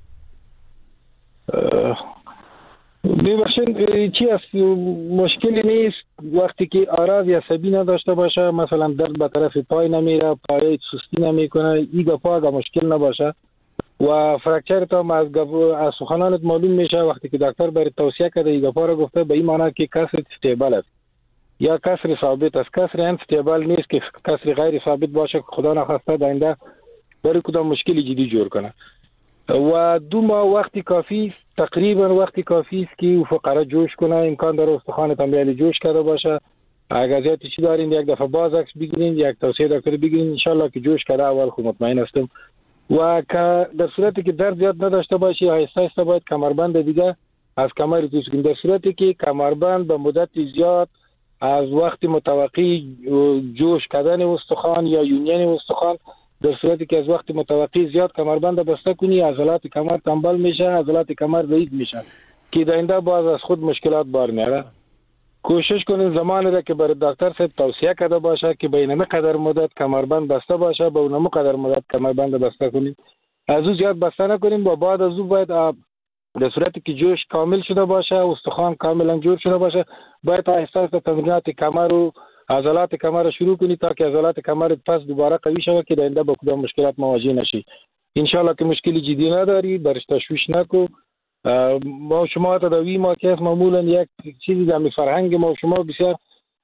ببخشید چی است مشکلی نیست وقتی که آراز عصبی نداشته باشه، مثلا درد به طرف پای نمیره، پای سستی نمیکنه، ایگا پا اگه مشکل نباشه و فرکچر تا از از سخنانت معلوم میشه وقتی که دکتر برای توصیه کرده ایگا پا را گفته به این معنی که کسر استیبل است یا کسر ثابت است. کسر انستیبل نیست که کسر غیر ثابت باشه که خدا نخواسته داینده برای کدام مشکلی جدی جور کنه. و دو ماه وقتی کافی است، تقریبا وقتی کافی است که فقرا جوش کنه. امکان داره استخوان تنبیلی جوش کرده باشه. اگر زیادی چی دارین یک دفعه باز عکس بگیرین، یک توصیه دکتر بگیرین، ان شاء الله که جوش کرده اول خود مطمئن هستم. و که در صورتی که درد زیاد نداشته باشی آهسته آهسته باید کمربند دیگه از کمر توش کنید. در صورتی که کمربند به مدت زیاد از وقت متوقع جوش کردن استخوان یا یونین استخوان، در صورتی که از وقت متوقع زیاد کمربند بسته کنی عضلات کمر تنبل میشه، عضلات کمر ضعیف میشه که داینده باز از خود مشکلات بار میاره. کوشش کنین زمانی را که برای دکتر صاحب توصیه کرده باشه که بین مقدار مدت کمربند بسته باشه به اون مقدار مدت کمربند بسته کنین. از او زیاد بسته نکنین و بعد از او باید در صورتی که جوش کامل شده باشه، استخوان کاملا جور شده باشه، باید آهسته آهسته تمرینات کمر و عضلات کمر رو شروع کنی تا که عضلات کمر پس دوباره قوی شود که داینده با کدام مشکلات مواجه نشی. ان شاء الله که مشکلی جدی نداری، برش تشویش نکو. ما شما تداوی ما که معمولا یک چیزی در فرهنگ ما شما بسیار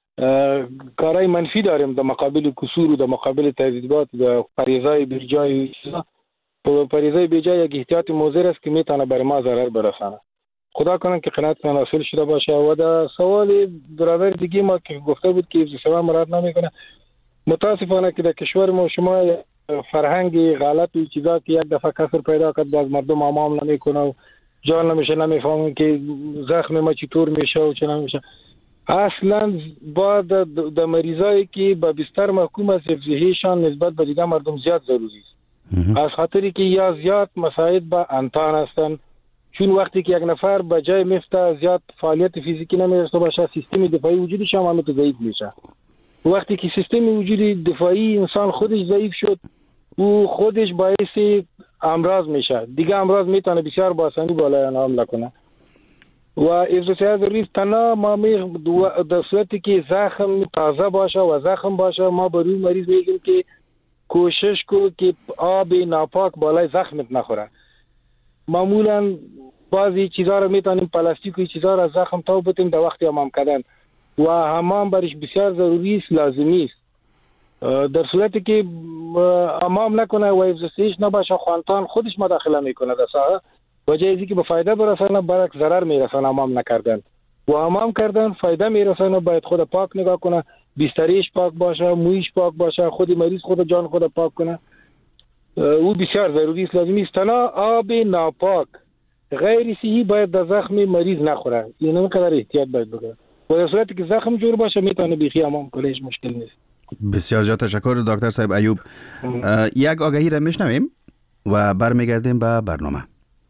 کارهای منفی داریم در مقابل کسور و در مقابل تهدیدات و پریزای بیجای چیزا. پریزای بیجای یک احتیاط موزر است که میتونه بر ما ضرر برسانه. خدا کنه که قناعتتان حاصل شده باشه. و در سوال برادر دیگه ما که گفته بود که سوا مراد نمیکنه، متاسفانه که در کشور ما شما فرهنگ غلط و چیزا که یک دفعه کسر پیدا کرد باز مردم آمام نمیکنه و جان نمیشه، نمیفهمن که زخم ما چطور میشه و چه نمیشه. اصلا با در مریضایی که با بستر محکوم است حفظیشان نسبت به دیگه مردم زیاد ضروری است. از خاطری که یا زیاد مساعد با انتان هستن، چون وقتی که یک نفر به جای مفته زیاد فعالیت فیزیکی نمی‌داشته باشه سیستم دفاعی وجودش هم همه ضعیف میشه. وقتی که سیستم وجودی دفاعی انسان خودش ضعیف شد او خودش باعث امراض میشه. دیگه امراض میتونه بسیار با آسانی بالای آن حمله کنه. و حفظ صحت ضروری تنها ما می در صورتی که زخم تازه باشه و زخم باشه ما به روی مریض میگیم که کوشش کو که آب ناپاک بالای زخمت نخوره. معمولا بعضی چیزا رو میتونیم پلاستیک و چیزا رو از زخم تا بتیم در وقت حمام کردن و حمام برش بسیار ضروری است، لازمی است. در صورتی که حمام نکنه و حفظ صحت نباشه خوانتان خودش مداخله میکنه در ساحه و جای اینکه به فایده برسانه برعکس ضرر میرسانه. حمام نکردن و حمام کردن فایده میرسانه. باید خود پاک نگاه کنه، بستریش پاک باشه، مویش پاک باشه، خود مریض خود جان خود پاک کنه. او بسیار ضروری است، لازمی است. تنها آب ناپاک غیر صحی باید در زخم مریض نخوره. این اینقدر احتیاط باید بکنه و در صورتی که زخم جور باشه میتونه بیخی حمام کنه، هیچ مشکل نیست. بسیار زیاد تشکر دکتر صاحب ایوب. یک آگهی را میشنویم و برمیگردیم به برنامه.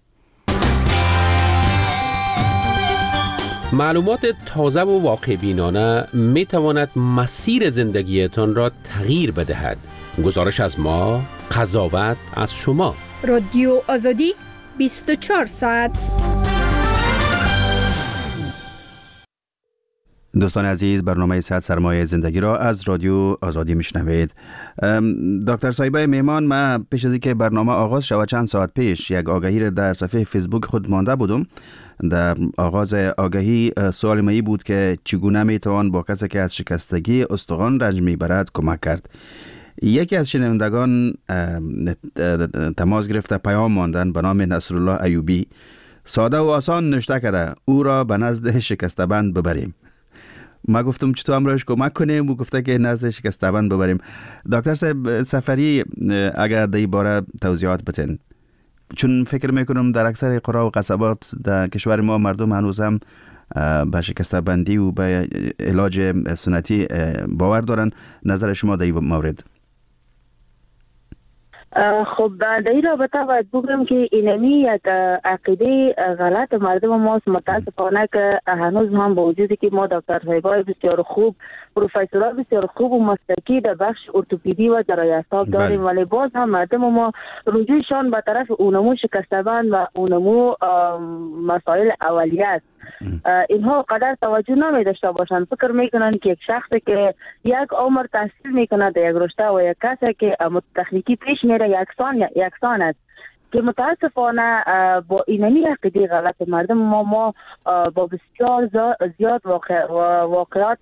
معلومات تازه و واقع بینانه می تواند مسیر زندگیتان را تغییر بدهد. گزارش از ما، قضاوت از شما. رادیو آزادی بیست و چهار ساعت. دوستان عزیز، برنامه صحت سرمایه زندگی را از رادیو آزادی میشنوید. دکتر صاحبای مهمان، ما پیش از اینکه برنامه آغاز شود چند ساعت پیش یک آگهی را در صفحه فیسبوک خود مانده بودم. در آغاز آگهی سوال مایی بود که چگونه میتوان با کسی که از شکستگی استخوان رنج میبرد کمک کرد. یکی از شنوندگان تماس گرفته پیام ماندن به نام نصرالله ایوبی. ساده و آسان نوشته کرده او را به نزد شکسته‌بند ببریم. ما گفتم چطور امروز کمک کنیم و گفته که نزد شکسته‌بند ببریم. دکتر صاحب سفری، اگر در این باره توضیحات بدین، چون فکر میکنم در اکثر قرا و قصبات در کشور ما مردم هنوز هم به شکسته‌بندی و به علاج سنتی باور دارن. نظر شما در این مورد؟ خب در این رابطه باید بگم که اینمی یک عقیده غلط مردم ماست. متاسفانه که هنوز هم با وجودی که ما دکتر صاحبای بسیار خوب، پروفسورها بسیار خوب و مسلکی در بخش ارتوپدی و جراحی اعصاب داریم، ولی باز هم مردم ما رجوعشان به طرف اونمو شکسته‌بند و اونمو مسائل اولیه است. اینها قدر توجه نمی داشته باشند. فکر میکنن که یک شخصی که یک عمر تحصیل میکنه در یک رشته و یک کسی که تکنیکی پیش میره یکسان یکسان است، که متاسفانه با اینمی عقیده غلط مردم ما ما با بسیار زیاد واقع واقعات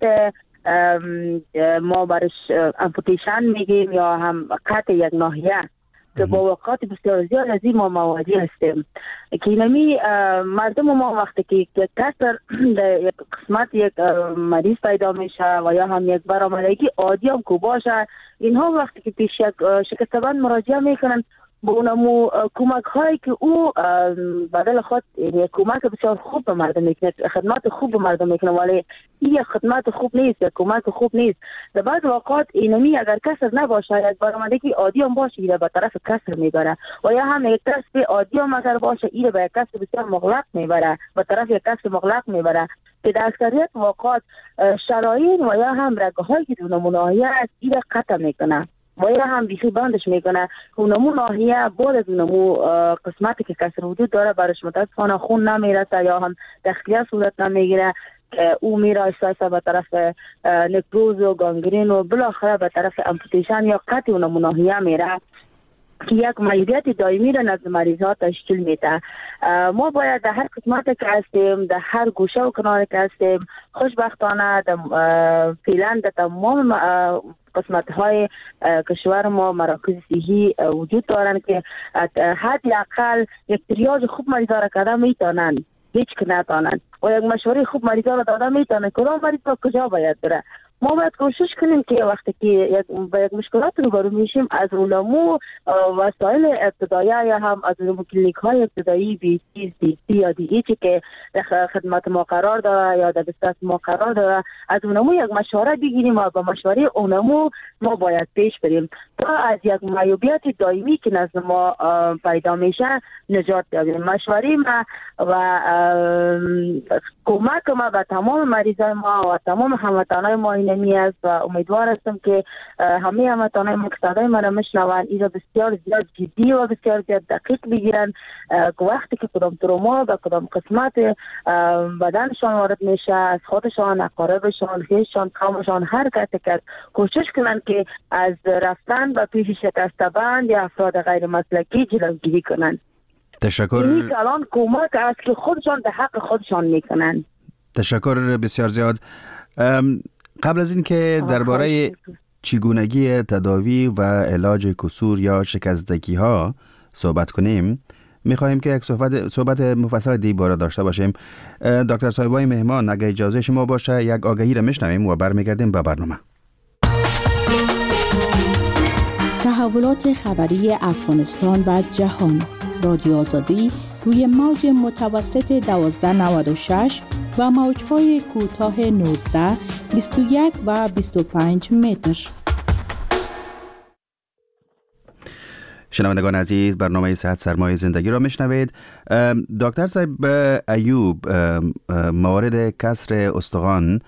ما برش امپوتیشن میگیم یا هم قطع یک ناحیه که با واقعات بسیار زیاد از این ما مواجه هستیم. که اینمی مردم ما وقتی که یک کسر در یک قسمت یک مریض پیدا میشه و یا هم یک برآمدگی عادی هم که باشه، اینها وقتی که پیش یک شکسته‌بند مراجعه میکنن با اونمو کمک هایی که او بدل خود یک کمک بسیار خوب به مردم میکنه، خدمات خوب به مردم میکنه، ولی این خدمات خوب نیست، یک کمک خوب نیست. در بعض واقعات اینمی اگر کسر نباشه، یک برآمدگی عادی هم باشه، ایره به طرف کسر میبره، و یا هم یک کسر عادی هم اگر باشه، ایره به یک کسر بسیار مغلق میبره، به طرف یک کسر مغلق میبره، که در اکثریت واقعات شرايين و یا هم رگه هایی که اونمو ناحیه است ایره قطع میکنه و یا هم بیخی بندش میکنه. اونمو ناحیه بعد از اونمو قسمتی که کسر وجود داره برش متاسفانه خون نمیرسه یا هم تخلیه صورت نمیگیره، که او میره ایسا به طرف نکروز و گانگرین و بالاخره به طرف امپوتیشن یا قطع اونمو ناحیه میره، که یک معیوبیت دائمی را نزد مریض ها تشکیل میده. ما باید در هر قسمت که هستیم، در هر گوشه و کنار که هستیم، خوشبختانه فعلا در تمام قسمت های کشور ما مراکز صحی وجود دارند که حداقل یک تریاج خوب مریضا را کردن میتونن، هیچ که نتانن، و یک مشوره خوب مریضا را دادن میتونن کدام مریض با کجا باید بره. ما باید کوشش کنیم که وقتی که یک با یک مشکلات روبرو میشیم، از علومو وسایل ابتدایی یا هم از علومو کلینیک های ابتدایی بی سی بی سی یا دی ایچی که در خدمت ما قرار داره یا در دسترس ما قرار داره، از اونمو یک مشوره بگیریم و با مشوره اونمو ما باید پیش بریم تا از یک معیوبیت دائمی که نزد ما پیدا میشه نجات یابیم. مشوره ما و کمک ما به تمام مریضای ما و تمام هموطنای ما اینمی است و امیدوار هستم که همه هموطنای ما که صدای ما را میشنوند این را بسیار زیاد جدی و بسیار زیاد دقیق بگیرن، که وقتی که کدام تروما و کدام قسمت بدنشان وارد میشه، از خودشان، اقاربشان، خویششان، قومشان، هر کسی که کوشش کنند که از رفتن و پیش شکسته‌بند یا افراد غیر مسلکی جلوگیری کنند. تشکر. این الان کمک است که خودشان به حق خودشان میکنن. تشکر بسیار زیاد. قبل از این که درباره چگونگی تداوی و علاج کسور یا شکستگی ها صحبت کنیم، میخواهیم که یک صحبت صحبت مفصل دی باره داشته باشیم. دکتر صاحبای مهمان، اگر اجازه شما باشه یک آگهی را میشنویم و برمیگردیم به برنامه. تحولات خبری افغانستان و جهان. رادیو آزادی روی موج متوسط دوازده نود و شش و موج‌های کوتاه نوزده، بیست و یک و بیست و پنج متر. شنوندگان عزیز، برنامه صحت سرمایه زندگی را میشنوید. دکتر صاحب ایوب، موارد کسر استخوان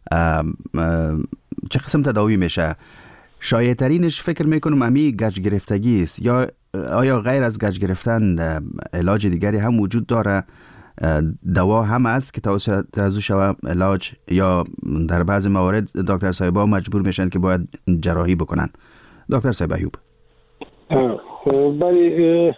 چه قسم تداوی میشه؟ شایع ترینش فکر میکنم امی گچ گرفتگی است، یا آیا غیر از گچ گرفتن علاج دیگری هم وجود داره دوا هم است که توسط شوه علاج یا در بعض موارد دکتر صاحبا مجبور میشن که باید جراحی بکنن؟ دکتر صاحب ایوب. بله،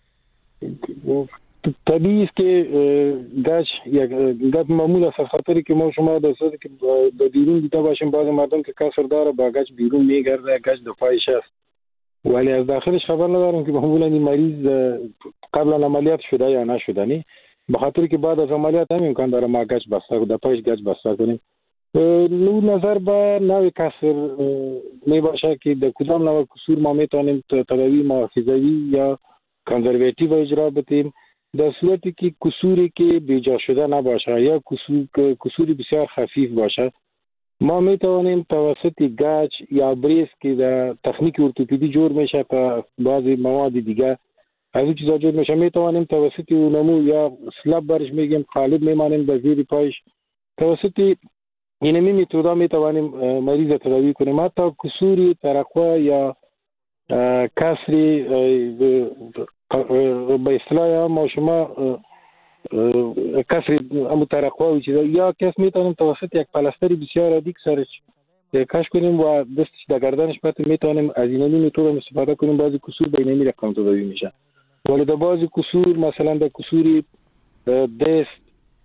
طبیعی است که گچ یک گچ معمول است، خاطری که ما شما در صورتی که به بیرون دیده باشیم بعض مردم که کسر داره با گچ بیرون میگرده، گچ دو پایش است ولی از داخلش خبر ندارم که معمولا این مریض قبل عملیات شده یا نشده. نی به خاطر که بعد از عملیات هم امکان داره ما گچ بسته در پایش گچ بسته کنیم. نو نظر به نوع کسر می باشه که در کدام نوع کسور ما میتونیم تداوی محافظوی یا کنزرواتیو اجرا بدیم. در صورتی که کسوری که بیجا شده نباشه یا کسور کسوری بسیار خفیف باشه، ما میتوانیم توسط گچ یا بریس که در تکنیک ارتوپدی جور میشه تا بعضی مواد دیگه از این چیزا جور میشه، میتوانیم توسط اونمو یا سلب برش میگیم قالب میمانیم در زیر پایش، توسط اینمی میتودا میتوانیم مریض تداوی کنیم. حتی کسوری ترقوه یا کسری به اصطلاح ما شما کسری مترقوه و چیزا یا کس میتونیم توسط یک پلاستری بسیار ادیک سرش کش کنیم و دستش در گردنش بتیم، میتونیم از اینمی میتونیم استفاده کنیم. بعضی کسور به اینمی رقم تداوی میشه، ولی در بعضی کسور مثلا در کسوری دست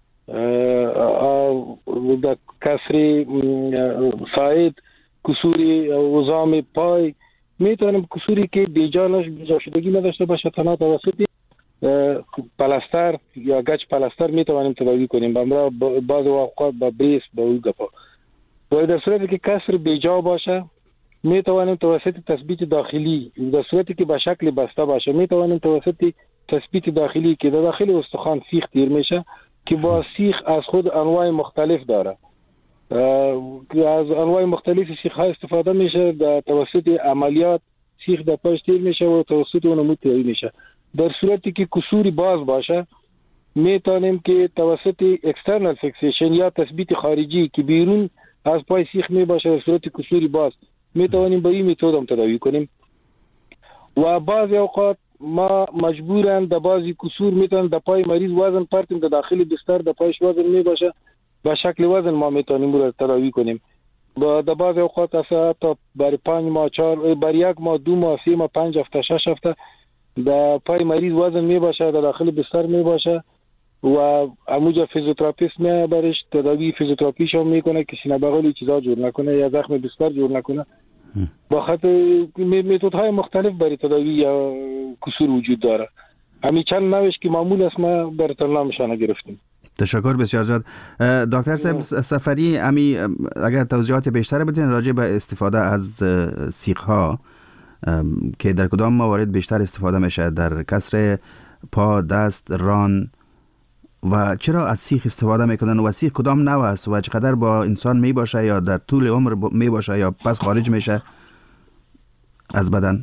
در کسری ساعد، کسوری وزام پای، میتونیم کسوری که بیجانش بیجا شدگی نداشته باشه تنها توسط پلاستر یا گچ پلاستر میتوانیم تداوی کنیم. بمرا بعض اوقات با بریس با اون گپا. و در صورتی که کسر بیجا باشه میتوانیم توسط تثبیت داخلی، در صورتی که به شکل بسته باشه میتوانیم توسط تثبیت داخلی که در داخل استخوان سیخ تیر میشه که با سیخ از خود انواع مختلف داره، از انواع مختلف سیخ ها استفاده میشه. در توسط عملیات سیخ در پاش تیر میشه و توسط اونمو تیری میشه. در صورتی که کسوری باز باشه میتونیم که توسط اکسترنال فیکسیشن یا تثبیت خارجی که بیرون از پای سیخ می باشه در صورت کسوری باز میتونیم با این متد هم تداوی کنیم. و بعضی اوقات ما مجبورن در بعضی کسور میتونن در پای مریض وزن پرتیم در داخل بستر در پایش وزن می باشه به شکل وزن ما میتونیم رو تداوی کنیم. با در بعضی اوقات اصلا تا برای پنج ماه چهار برای یک ماه دو ماه سه ماه پنج هفته شش هفته در پای مریض وزن می باشه در داخل بستر می باشه و اموجا فیزیوتراپیست می برش تداوی فیزیوتراپیش هم میکنه که سینه بغلی چیزا جور نکنه یا زخم بستر جور نکنه. با خاطر متدهای مختلف برای تداوی یا کسور وجود داره. همین چند نوش که معمول است ما براتون نامشانه گرفتیم. تشکر بسیار زیاد. دکتر صاحب سفری، امی اگر توضیحات بیشتر بدین راجع به استفاده از سیخ ها که در کدام موارد بیشتر استفاده میشه، در کسر پا، دست، ران و چرا از سیخ استفاده میکنن و سیخ کدام نوع است و چقدر با انسان می باشه یا در طول عمر می باشه یا پس خارج میشه از بدن؟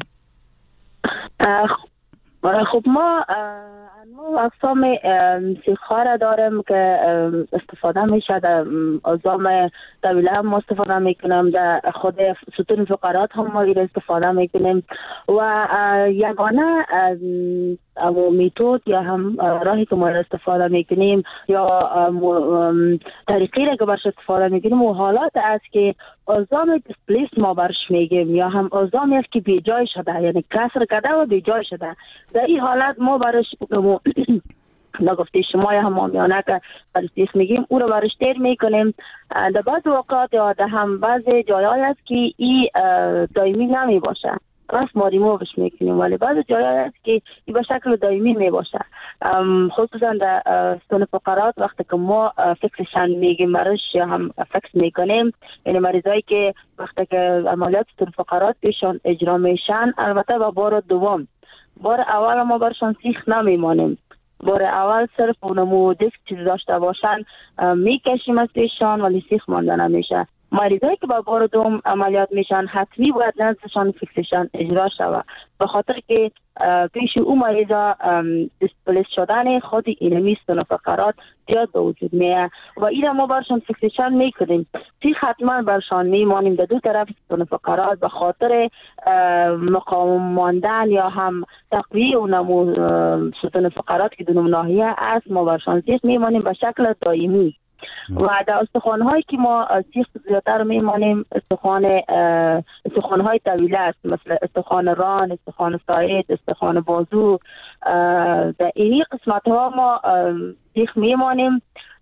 خب ما انواع اقسام سیخ ها را داریم که استفاده میشه. در اعضام طویله هم استفاده میکنیم، در خود ستون فقرات هم ما استفاده میکنیم و یگانه میتود یا هم راهی که ما استفاده میکنیم یا طریقی را که برش استفاده میکنیم و حالات است که اعضام دیسپلیس ما برش میگیم یا هم اعضامی است که بیجای شده، یعنی کسر کرده و بیجای شده. در این حالت ما برش نگفته شما یا هم آمیانه که برش میگیم او رو برش تیر میکنیم. در بعض وقت یا در هم بعض جایای است که این دائمی نمی باشه، راست ما ریمووش میکنیم، ولی بعض جایی هست که این به شکل دائمی می باشه. خصوصا در ستون فقرات وقتی که ما فکسشن میگیم برش یا هم فکس میکنیم، یعنی مریضایی که وقتی که عملیات ستون فقرات پیشان اجرا میشن، البته با بار دوم، بار اول ما برشان سیخ نمیمانیم، بار اول صرف اونمو دیسک چیز داشته باشن میکشیم از پیشان ولی سیخ مانده نمیشه. مریضایی که با بار دوم عملیات میشن حتمی باید نزدشان فیکسیشن اجرا شود، به خاطر که پیش او مریضا دیسپلیس شدن خود اینمی ستون فقرات زیاد به وجود میه و این ما برشان فیکسیشن میکنیم. سی حتما برشان میمانیم در دو طرف ستون فقرات به خاطر مقاوم ماندن یا هم تقویه و نمو ستون فقرات که دونم ناحیه است، ما برشان سیخ میمانیم به شکل دائمی. و در استخوان‌هایی که ما سیخ زیادتر میمانیم استخوان استخوان‌های طویله است، مثل استخوان ران، استخوان ساعد، استخوان بازو. در اینی قسمت‌ها ما سیخ میمانیم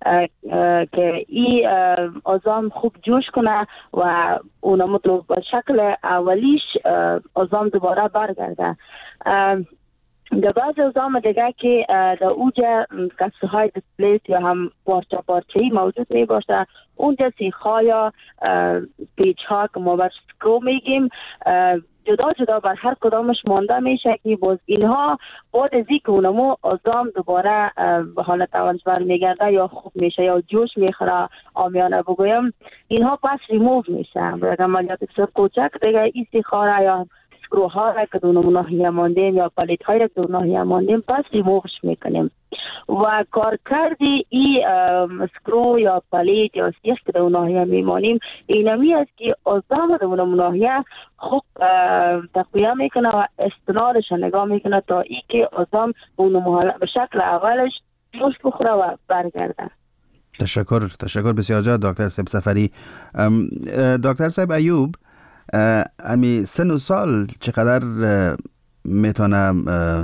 که این عظام خوب جوش کنه و اونم تو به شکل اولیش عظام دوباره برگرده. در بعض عظام دیگه که در اوجه کسه های دیسپلیس یا هم پارچه پارچه‌ای موجود می باشه، اونجا سیخ‌ها یا پیچ ها که ما بر سکرو میگیم جدا جدا بر هر کدامش مانده میشه که باز اینها بعد از اینکه اونمو عظام دوباره به حالت اولش برمیگرده یا خوب میشه یا جوش میخوره عامیانه بگویم، اینها پس ریموو میشه. برای عملیات بسیار کوچک دیگه این سیخ‌ها یا سکروها را که دو ناحیه ماندیم یا پلیت های را که دو ناحیه ماندیم پس ریمووش میکنیم و کار کردی ای سکرو یا پلیت یا سیخ که دو ناحیه میمانیم اینمی است که عظام دو ناحیه خوب تقویه میکنه و استنادش نگاه میکنه تا ای که عظام به شکل اولش جوش بخوره و برگرده. تشکر تشکر بسیار زیاد دکتر صاحب سفری. دکتر صاحب ایوب، امی سن و سال چقدر میتونه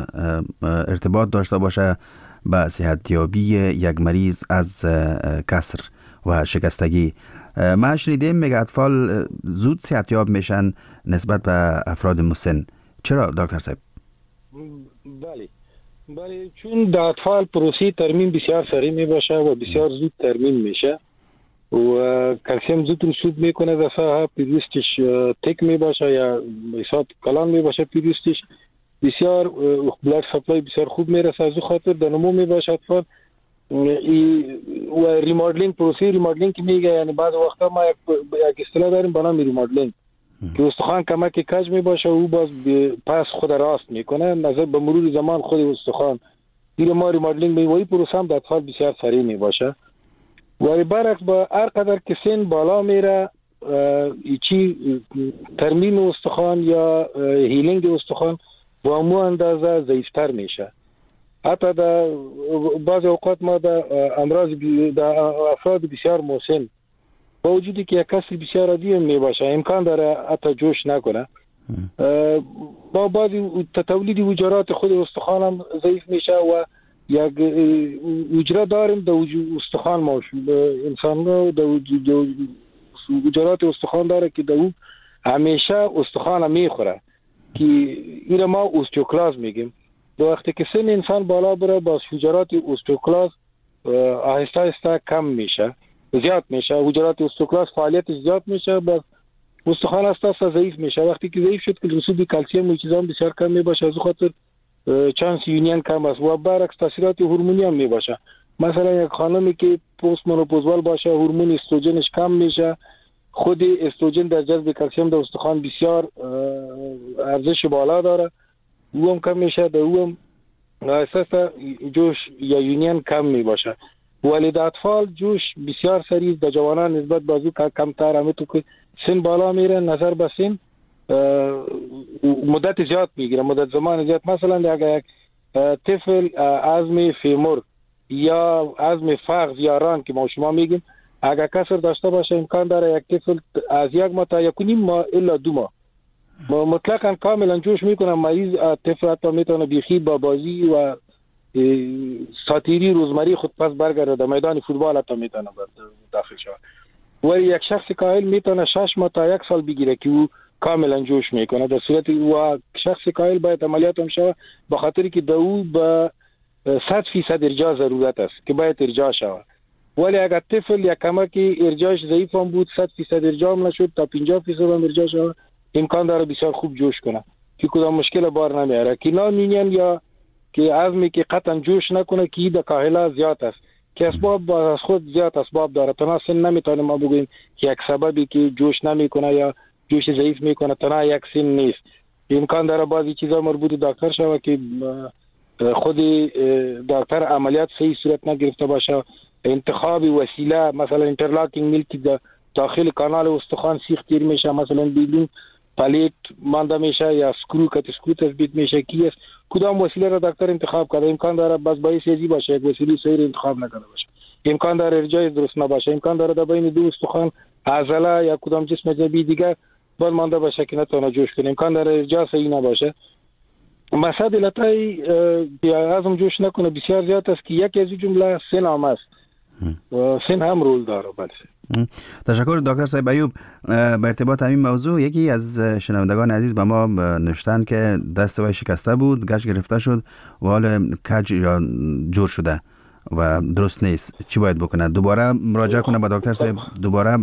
ارتباط داشته باشه با صحتیابی یک مریض از کسر و شکستگی؟ ما شنیدیم میگه اطفال زود صحتیاب میشن نسبت به افراد مسن. چرا دکتر صاحب؟ بله بله چون در اطفال پروسه ترمیم بسیار سریع می باشه و بسیار زود ترمیم میشه و کلسیم زود رسوب میکنه در ساحه، پیروستش تک می باشه یا حساب کلان می باشه، پیروستش بسیار بلاد سپلای بسیار خوب میرسه، از او خاطر در نمو می باشه اطفال. و ریمادلینگ، پروسه ریمادلینگ که میگه، یعنی بعض وقتا ما یک اصطلاح داریم به نام ریمادلینگ که استخوان کمک کج می باشه و او باز پس خود راست میکنه نظر به مرور زمان خود استخوان دیگه ما ریمادلینگ میوایی. پروسه هم در اطفال بسیار سریع می باشه. و برعکس با هر قدر که سن بالا میره چی ترمیم استخوان یا هیلینگ استخوان با مو اندازه ضعیفتر میشه. حتی در بعض اوقات ما در امراض در افراد بسیار مسن با وجودی که یک کسر بسیار عادی می باشه امکان داره حتی جوش نکنه، با بعضی تولید حجرات خود استخوان هم ضعیف میشه و یک حجره داریم در استخوان ما انسان در حجرات استخوان داره که در او همیشه استخوان میخوره که این ما اوستیوکلاز میگیم. در وقتی که سن انسان بالا بره باز حجرات اوستیوکلاز آهسته آهسته کم میشه، زیاد میشه، حجرات اوستیوکلاز فعالیت زیاد میشه، باز استخوان اساسا ضعیف میشه. وقتی که ضعیف شد که رسوب کلسیم و چیزام بسیار کم میباشه، از خاطر چانس یونین کم است و برعکس تاثیرات هورمونی هم میباشه. مثلا یک خانمی که پست منوپوزوال باشه هورمون استروژنش کم میشه، خود استروژن در جذب کلسیم در استخوان بسیار ارزش بالا داره، او هم کم میشه، در او هم اساسا جوش یا یونین کم میباشه. ولی در اطفال جوش بسیار سریع، در جوانان نسبت بازو کمتر، همه تو که سن بالا میره نظر به سن مدت زیاد میگیره، مدت زمان زیاد. مثلا اگر یک طفل عظم فیمور یا عظم فخذ یا ران که ما شما میگیم اگر کسر داشته باشه امکان داره یک طفل از یک ماه تا یک و نیم ماه الا دو ماه مطلقاً کاملا جوش میکنه. مریض طفل حتی میتونه بیخی با بازی و ساتیری روزمری خود پس برگرده، در میدان فوتبال حتی میتونه داخل شود. ولی یک شخص کاهل میتونه شش ماه تا یک سال بگیره که او کاملا جوش میکنه. در صورت و شخص کاهل باید عملیات هم شود به خاطر که دو به صد فیصد ارجاع ضرورت است که باید ارجاع شود. ولی اگر طفل یک کمک ارجاعش ضعیف هم بود صد فیصد ارجاع هم نشد تا پنجاه فیصد هم ارجاع شود امکان داره بسیار خوب جوش کنه که کدام مشکل بار نمیاره. که نامینین یا که عظمی که قطعا جوش نکنه که در کاهله زیاد است که اسباب از خود زیاد اسباب داره. تنها سن نمیتونیم ما بگوییم که یک سببی که جوش نمیکنه یا جوش ضعیف میکنه تنها یک سن نیست. امکان داره بعضی چیزا مربوط دکتر شوه که خود دکتر عملیات صحیح صورت نگرفته باشه، انتخاب وسیله مثلا اینترلاکینگ میل داخل کانال استخوان سیخ تیر میشه، مثلا بیلون پلیت مانده میشه یا سکرو کت سکرو تثبیت میشه، کی است کدام وسیله را دکتر انتخاب کرده. امکان داره بس باعث ازی باشه یک وسیله صحیح انتخاب نکرده باشه، امکان داره ارجاع درست نباشه، امکان داره در بین دو استخوان عضله یا کدام جسم جنبی دیگه باز مانده باشه که نتونه جوش کنه، امکان داره ارجاع صحیح نباشه. مسئله علتای عزم جوش نکنه بسیار زیاد است که یکی از جمله سن هم است و سن هم رول داره. بله تشکر دکتر صاحب ایوب. به ارتباط همین موضوع یکی از شنوندگان عزیز به ما نوشتن که دست وی شکسته بود، گچ گرفته شد و حال کج یا جور شده و درست نیست، چی باید بکنه؟ دوباره مراجعه کنه به دکتر صاحب، دوباره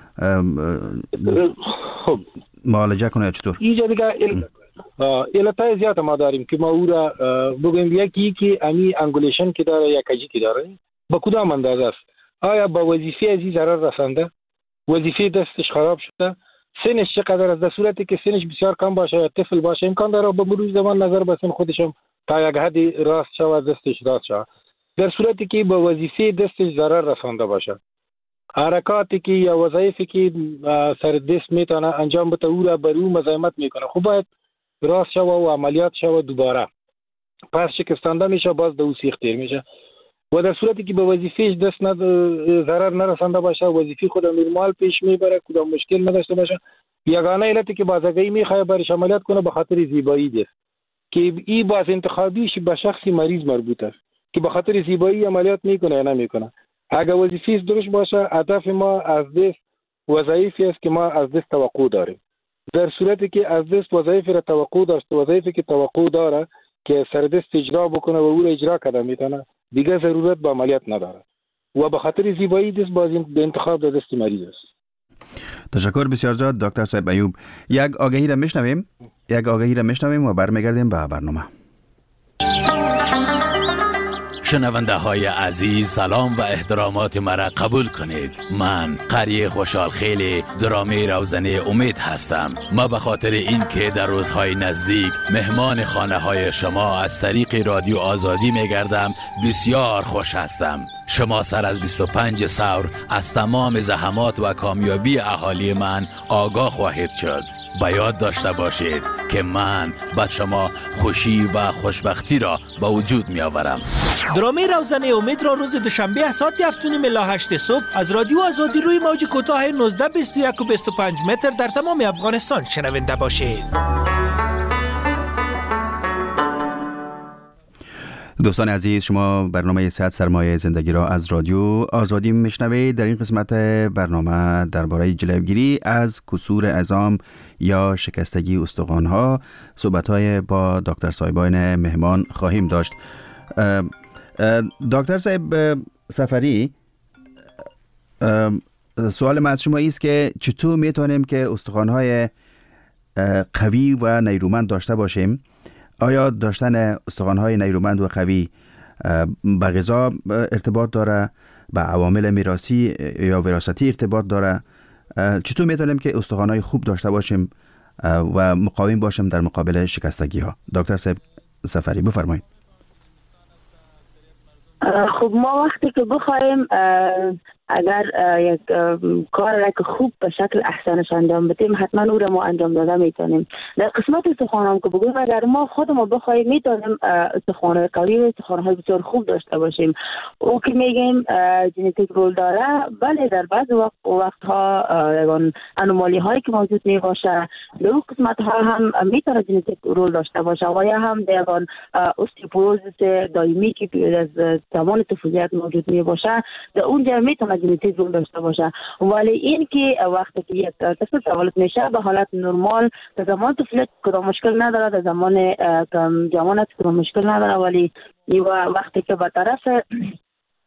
خب معالجه کنه یا چطور؟ اینجا دیگه علتای زیاد ما داریم که ما او را بگویم. یکی که امی انگولیشن که داره یا کجی که داره با کدام اندازه است؟ آیا با وظیفه ازی ضرر رسانده؟ وظیفه دستش خراب شده؟ سنش چقدر است؟ در صورتی که سنش بسیار کم باشه یا طفل باشه امکان داره با مرور زمان نظر به سن خودشم تا یک حدی راست شود، دستش راست شود. در صورتی که با وظیفه دستش ضرر رسانده باشه، حرکاتی که یا وظایفی که سر دست میتونه انجام بده او را بر او مزاحمت میکنه، خب باید راست شود و عملیات شود دوباره، پس شکستنده میشه باز دو سیخ تیر میشه. و در صورتی که به وظیفهش دست ند... ضرر نرسانده باشه، وظیفه خود نرمال پیش میبره، کدام مشکل نداشته باشه، یگانه علتی که بازگاهی میخواه برش عملیات کنه به خاطر زیبایی است که این باز انتخابیش به شخصی مریض مربوط است که به خاطر زیبایی عملیات میکنه یا نمیکنه. اگر وظیفه درست باشه، هدف ما از دست وظایفی است که ما از دست توقع داریم. در صورتی که از دست وظایفی را توقع داشت، وظایفی که توقع داره که سر دست اجرا بکنه و او را اجرا کرده میتونه، دیگه ضرورت به عملیات نداره و به خاطر زیبایی دست باز انتخاب در دست مریض است. تشکر بسیار زیاد دکتر صاحب ایوب. یک آگهی را میشنویم یک آگهی را میشنویم و برمیگردیم به برنامه. شنونده های عزیز، سلام و احترامات مرا قبول کنید. من قری خوشحال خیلی درامه روزنه امید هستم. ما به خاطر این که در روزهای نزدیک مهمان خانه های شما از طریق رادیو آزادی میگردم بسیار خوش هستم. شما سر از بیست و پنج سور از تمام زحمات و کامیابی اهالی من آگاه خواهید شد. به یاد داشته باشید که من به شما خوشی و خوشبختی را به وجود می آورم. درامه روزنه امید را روز دوشنبه ساعت هفت و نیم الی هشت صبح از رادیو آزادی روی موج کوتاه نوزده بیست و یک و بیست و پنج متر در تمام افغانستان شنونده باشید. دوستان عزیز، شما برنامه صد سرمایه زندگی را از رادیو آزادی میشنوید. در این قسمت برنامه درباره جلوگیری از کسور عظام یا شکستگی استخوان‌ها صحبت‌های با دکتر صاحبان مهمان خواهیم داشت. دکتر صاحب سفری، سوال من از شما است که چطور میتونیم که استخوان‌های قوی و نیرومند داشته باشیم؟ آیا داشتن استخوان‌های نیرومند و قوی به غذا ارتباط داره، به عوامل میراثی یا وراثتی ارتباط داره؟ چطور میتونیم که استخوان‌های خوب داشته باشیم و مقاوم باشیم در مقابل شکستگی ها؟ دکتر صاحب سفری بفرمایید. خب ما وقتی که بخوایم اگر یک کار را که خوب به شکل احسنش انجام بدیم، حتما او را ما انجام داده میتونیم. در قسمت استخوان هم که بگویم، اگر ما خود ما بخوایم میتونیم استخوان قوی و استخوان های بسیار خوب داشته باشیم. او که میگیم ژنتیک رول داره، بله در بعض وقت وقتها انومالی هایی که موجود می باشه در اون قسمت ها هم میتونه ژنتیک رول داشته باشه و یا هم در اوستیوپوروزیس دائمی که از زمان طفولیت موجود می باشه در اونجا میتونه ژنتیک رول داشته باشه. ولی این که وقتی که یک طفل تولد میشه به حالت نرمال، در زمان طفولیت کدام مشکل نداره، در زمان جوانیت کدام مشکل نداره، ولی وقتی که به طرف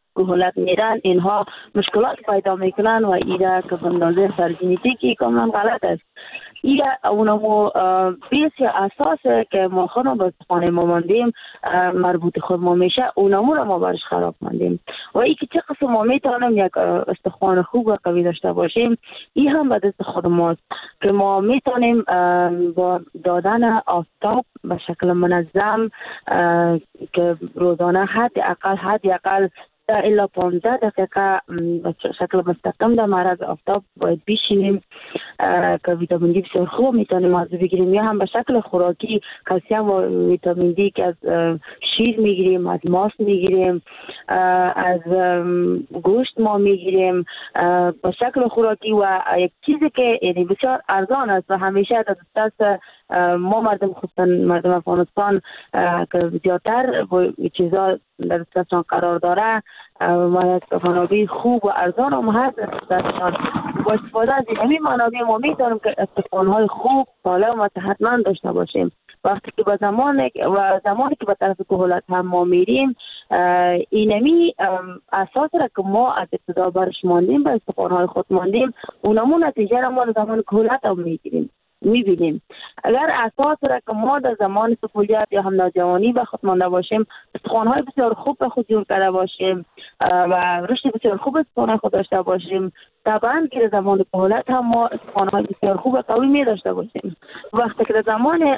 کهولت میرن اینها مشکلات پیدا میکنن و ایده که به اندازه سرژنتیکی کاملا غلط است. این اونمو بیسی اساسه که ما خودمون به استخوان ما ماندیم مربوط خود ما میشه اونمو رو ما برش خراب ماندیم و ای که چه قسم ما میتونیم یک استخوان خوب و قوی داشته باشیم این هم به دست خود ماست که ما میتونیم با دادن آفتاب به شکل منظم که روزانه حد اقل حد اقل الا پانزده دقیقه شکل مستقیم در معرض آفتاب باید بشینیم که ویتامین دی بسیار خوب میتونیم از بگیریم، یا هم به شکل خوراکی کلسیم و ویتامین دی که از شیر میگیریم، از ماست میگیریم، از گوشت ما میگیریم به شکل خوراکی. و یک چیزی که یعنی بسیار ارزان است و همیشه در دست ما مردم خصوصا مردم افغانستان که زیادتر چیزا در دستشان قرار داره و منابع خوب و ارزان هم هست دستشان با استفاده از این منابع ما میتونیم که استخوان‌های خوب سالم و صحتمند داشته باشیم. وقتی که به زمان و زمانی که به طرف کهولت هم ما میریم اینمی اساس را که ما از ابتدا برش ماندیم به استخوان‌های خود ماندیم اونمون نتیجه را ما در زمان کهولت هم میگیریم میبینیم. اگر اساس را که ما در زمان طفولیت یا هم نوجوانی به خود مانده باشیم استخوان‌های بسیار خوب به خود جور کرده باشیم و رشد بسیار خوب استخوان خود داشته باشیم، طبعا که در زمان کهولت هم ما استخوان‌های بسیار خوب و قوی می داشته باشیم. وقتی که در زمان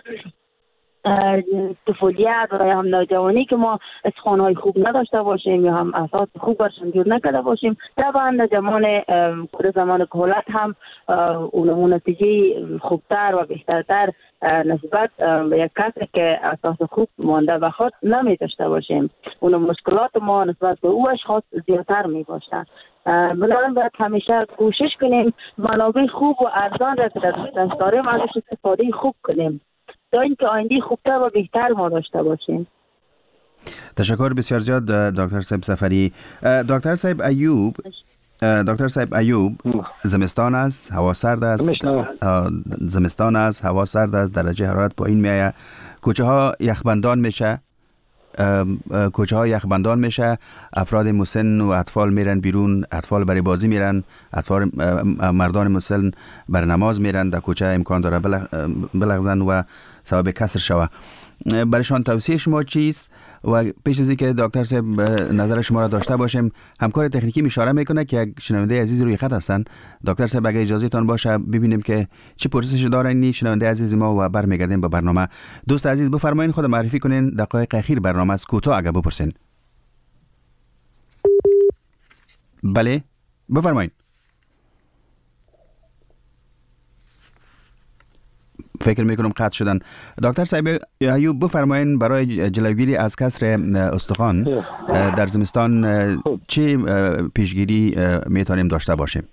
طفولیت و یا هم نوجوانی که ما استخوان‌های خوب نداشته باشیم یا هم اساس خوب برشان جور نکرده باشیم طبعا در زمان در زمان کهولت هم اون نتیجه خوبتر و بهترتر نسبت به یک کسی که اساس خوب مانده به خود نمی داشته باشیم. اون مشکلات ما نسبت به او اشخاص زیادتر می باشه. بنابراین باید همیشه کوشش کنیم منابع خوب و ارزان را که در دست داریم ازش استفاده خوب کنیم تا اینکه آینده خوبتر و بهتر ما داشته باشیم. تشکر بسیار زیاد دکتر صاحب سفری. دکتر صاحب ایوب دکتر صاحب ایوب زمستان است، هوا سرد است، زمستان است، هوا سرد است، درجه حرارت پایین میآید، کوچه ها یخبندان میشه کوچه ها یخبندان میشه، افراد مسن و اطفال میرن بیرون، اطفال برای بازی میرن، اطفال مردان مسن بر نماز میرن، در کوچه امکان داره بلغزن و سبب کسر شوه. برایشان توصیه شما چیست؟ و پیش از اینکه دکتر صاحب نظر شما را داشته باشیم همکار تکنیکی اشاره میکنه که یک شنونده عزیز روی خط هستن. دکتر صاحب اگه اجازه تان باشه ببینیم که چه پرسشی دارن این شنونده عزیز ما و برمیگردیم به برنامه. دوست عزیز بفرمایید خود معرفی کنین، دقایق اخیر برنامه از کوتاه اگه بپرسین. بله بفرمایید. فکر میکنم قطع شدن. دکتر صاحب ایوب بفرمایید برای جلوگیری از کسر استخوان در زمستان چه پیشگیری میتونیم داشته باشیم؟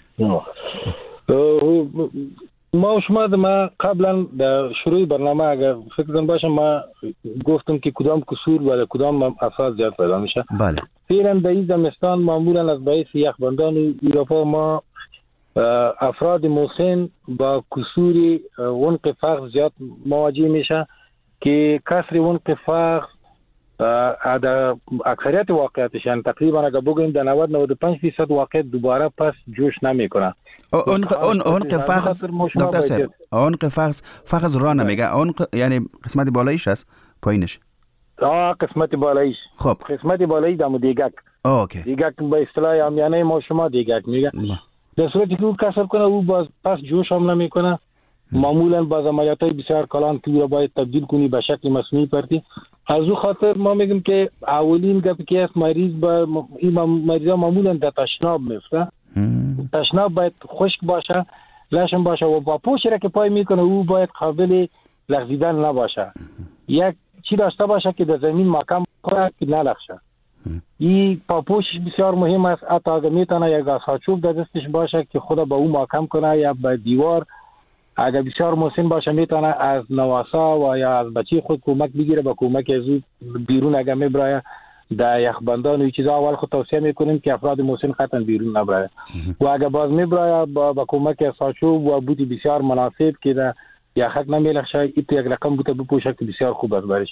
ما و شما ما قبلا در شروع برنامه اگر فکر کنم باشم ما گفتم که کدام کسور و کدام افراد زیاد پیدا میشه. بله. فعلا در این زمستان معمولا از باعث یخبندان و اروپا ما افراد مسن با کسور عنق فخذ زیاد مواجه میشه که کسر عنق فخذ در اکثریت واقعیتش یعنی تقریبا اگر بگوییم در نود تا نود و پنج درصد واقعیت دوباره پس جوش نمیکنه. عنق فخذ دکتر صاحب عنق فخذ فخذ را نمیگه، عنق یعنی قسمت بالاییش است پایینش؟ آه قسمت بالاییش. خب قسمت بالایی دم دیگک. اوکی. دیگک به اصطلاح عامیانه ما شما دیگک میگه. در صورتی که او کسر کنه او باز پس جوش هم نمیکنه. معمولا باز عملیاتای بسیار کلان که او را باید تبدیل کنی به شکل مصنوعی پرتی. از او خاطر ما میگیم که اولین گپی که است مریض با این مریضا معمولا در تشناب میفته. تشناب باید خشک باشه، لشم باشه و با پوشی را که پای میکنه او باید قابل لغزیدن نباشه. یک چی داشته باشه که در زمین محکم کنه که نلغزه. این پاپوشش بسیار مهم است. حتی اگر میتونه یک آساچوب در دستش باشه که خدا با او محکم کنه یا به دیوار. اگر بسیار مسن باشه میتونه از نواسا و یا از بچه خود کمک بگیره با کمک از او بیرون اگر میبره در یخبندان و چیزا. اول خود توصیه میکنیم که افراد مسن قطعا بیرون نبره و اگر باز میبره با, با کمک آساچوب و بوتی بسیار مناسب که در یخک نمیلخشه ایتو یک رقم بوته بپوشه که بسیار خوب است برش.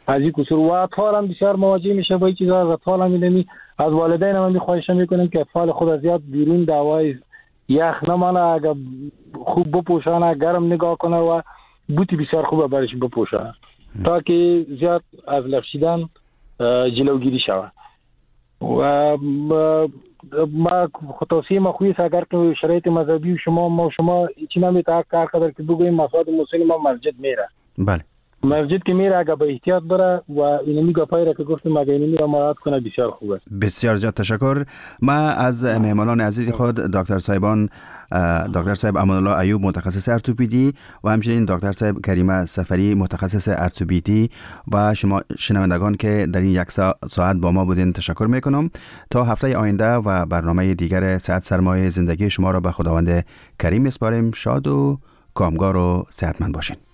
از این قصور. و اطفال هم بسیار مواجه میشه با این چیزا. از اطفال هم اینمی از والدین هم خواهش میکنیم که اطفال خود از زیاد بیرون دوای یخ نمانه، اگر خوب بپوشانه، گرم نگاه کنه و بوتی بسیار خوب برش بپوشانه تا که زیاد از لفشیدن جلوگیری شود. و ما توصیه ما خویست اگر که شرایط مذهبی و شما ما شما چی نمیتونه هر قدر که بگوییم مساعد مسلم ما مسجد میره. بله. مسجد که میره اگر به احتیاط بره و اینمی گپایی را که گفتیم اگر اینمی را مراعات کنه بسیار خوبه. بسیار زیاد تشکر. ما از مهمانان عزیز خود دکتر صاحبان دکتر صاحب امان الله ایوب متخصص ارتوپدی و همچنین دکتر صاحب کریمه سفری متخصص ارتوپدی و شما شنوندگان که در این یک ساعت با ما بودین تشکر میکنم. تا هفته آینده و برنامه دیگر صحت سرمایه زندگی شما را به خداوند کریم میسپاریم. شاد و کامگار و صحتمند باشین.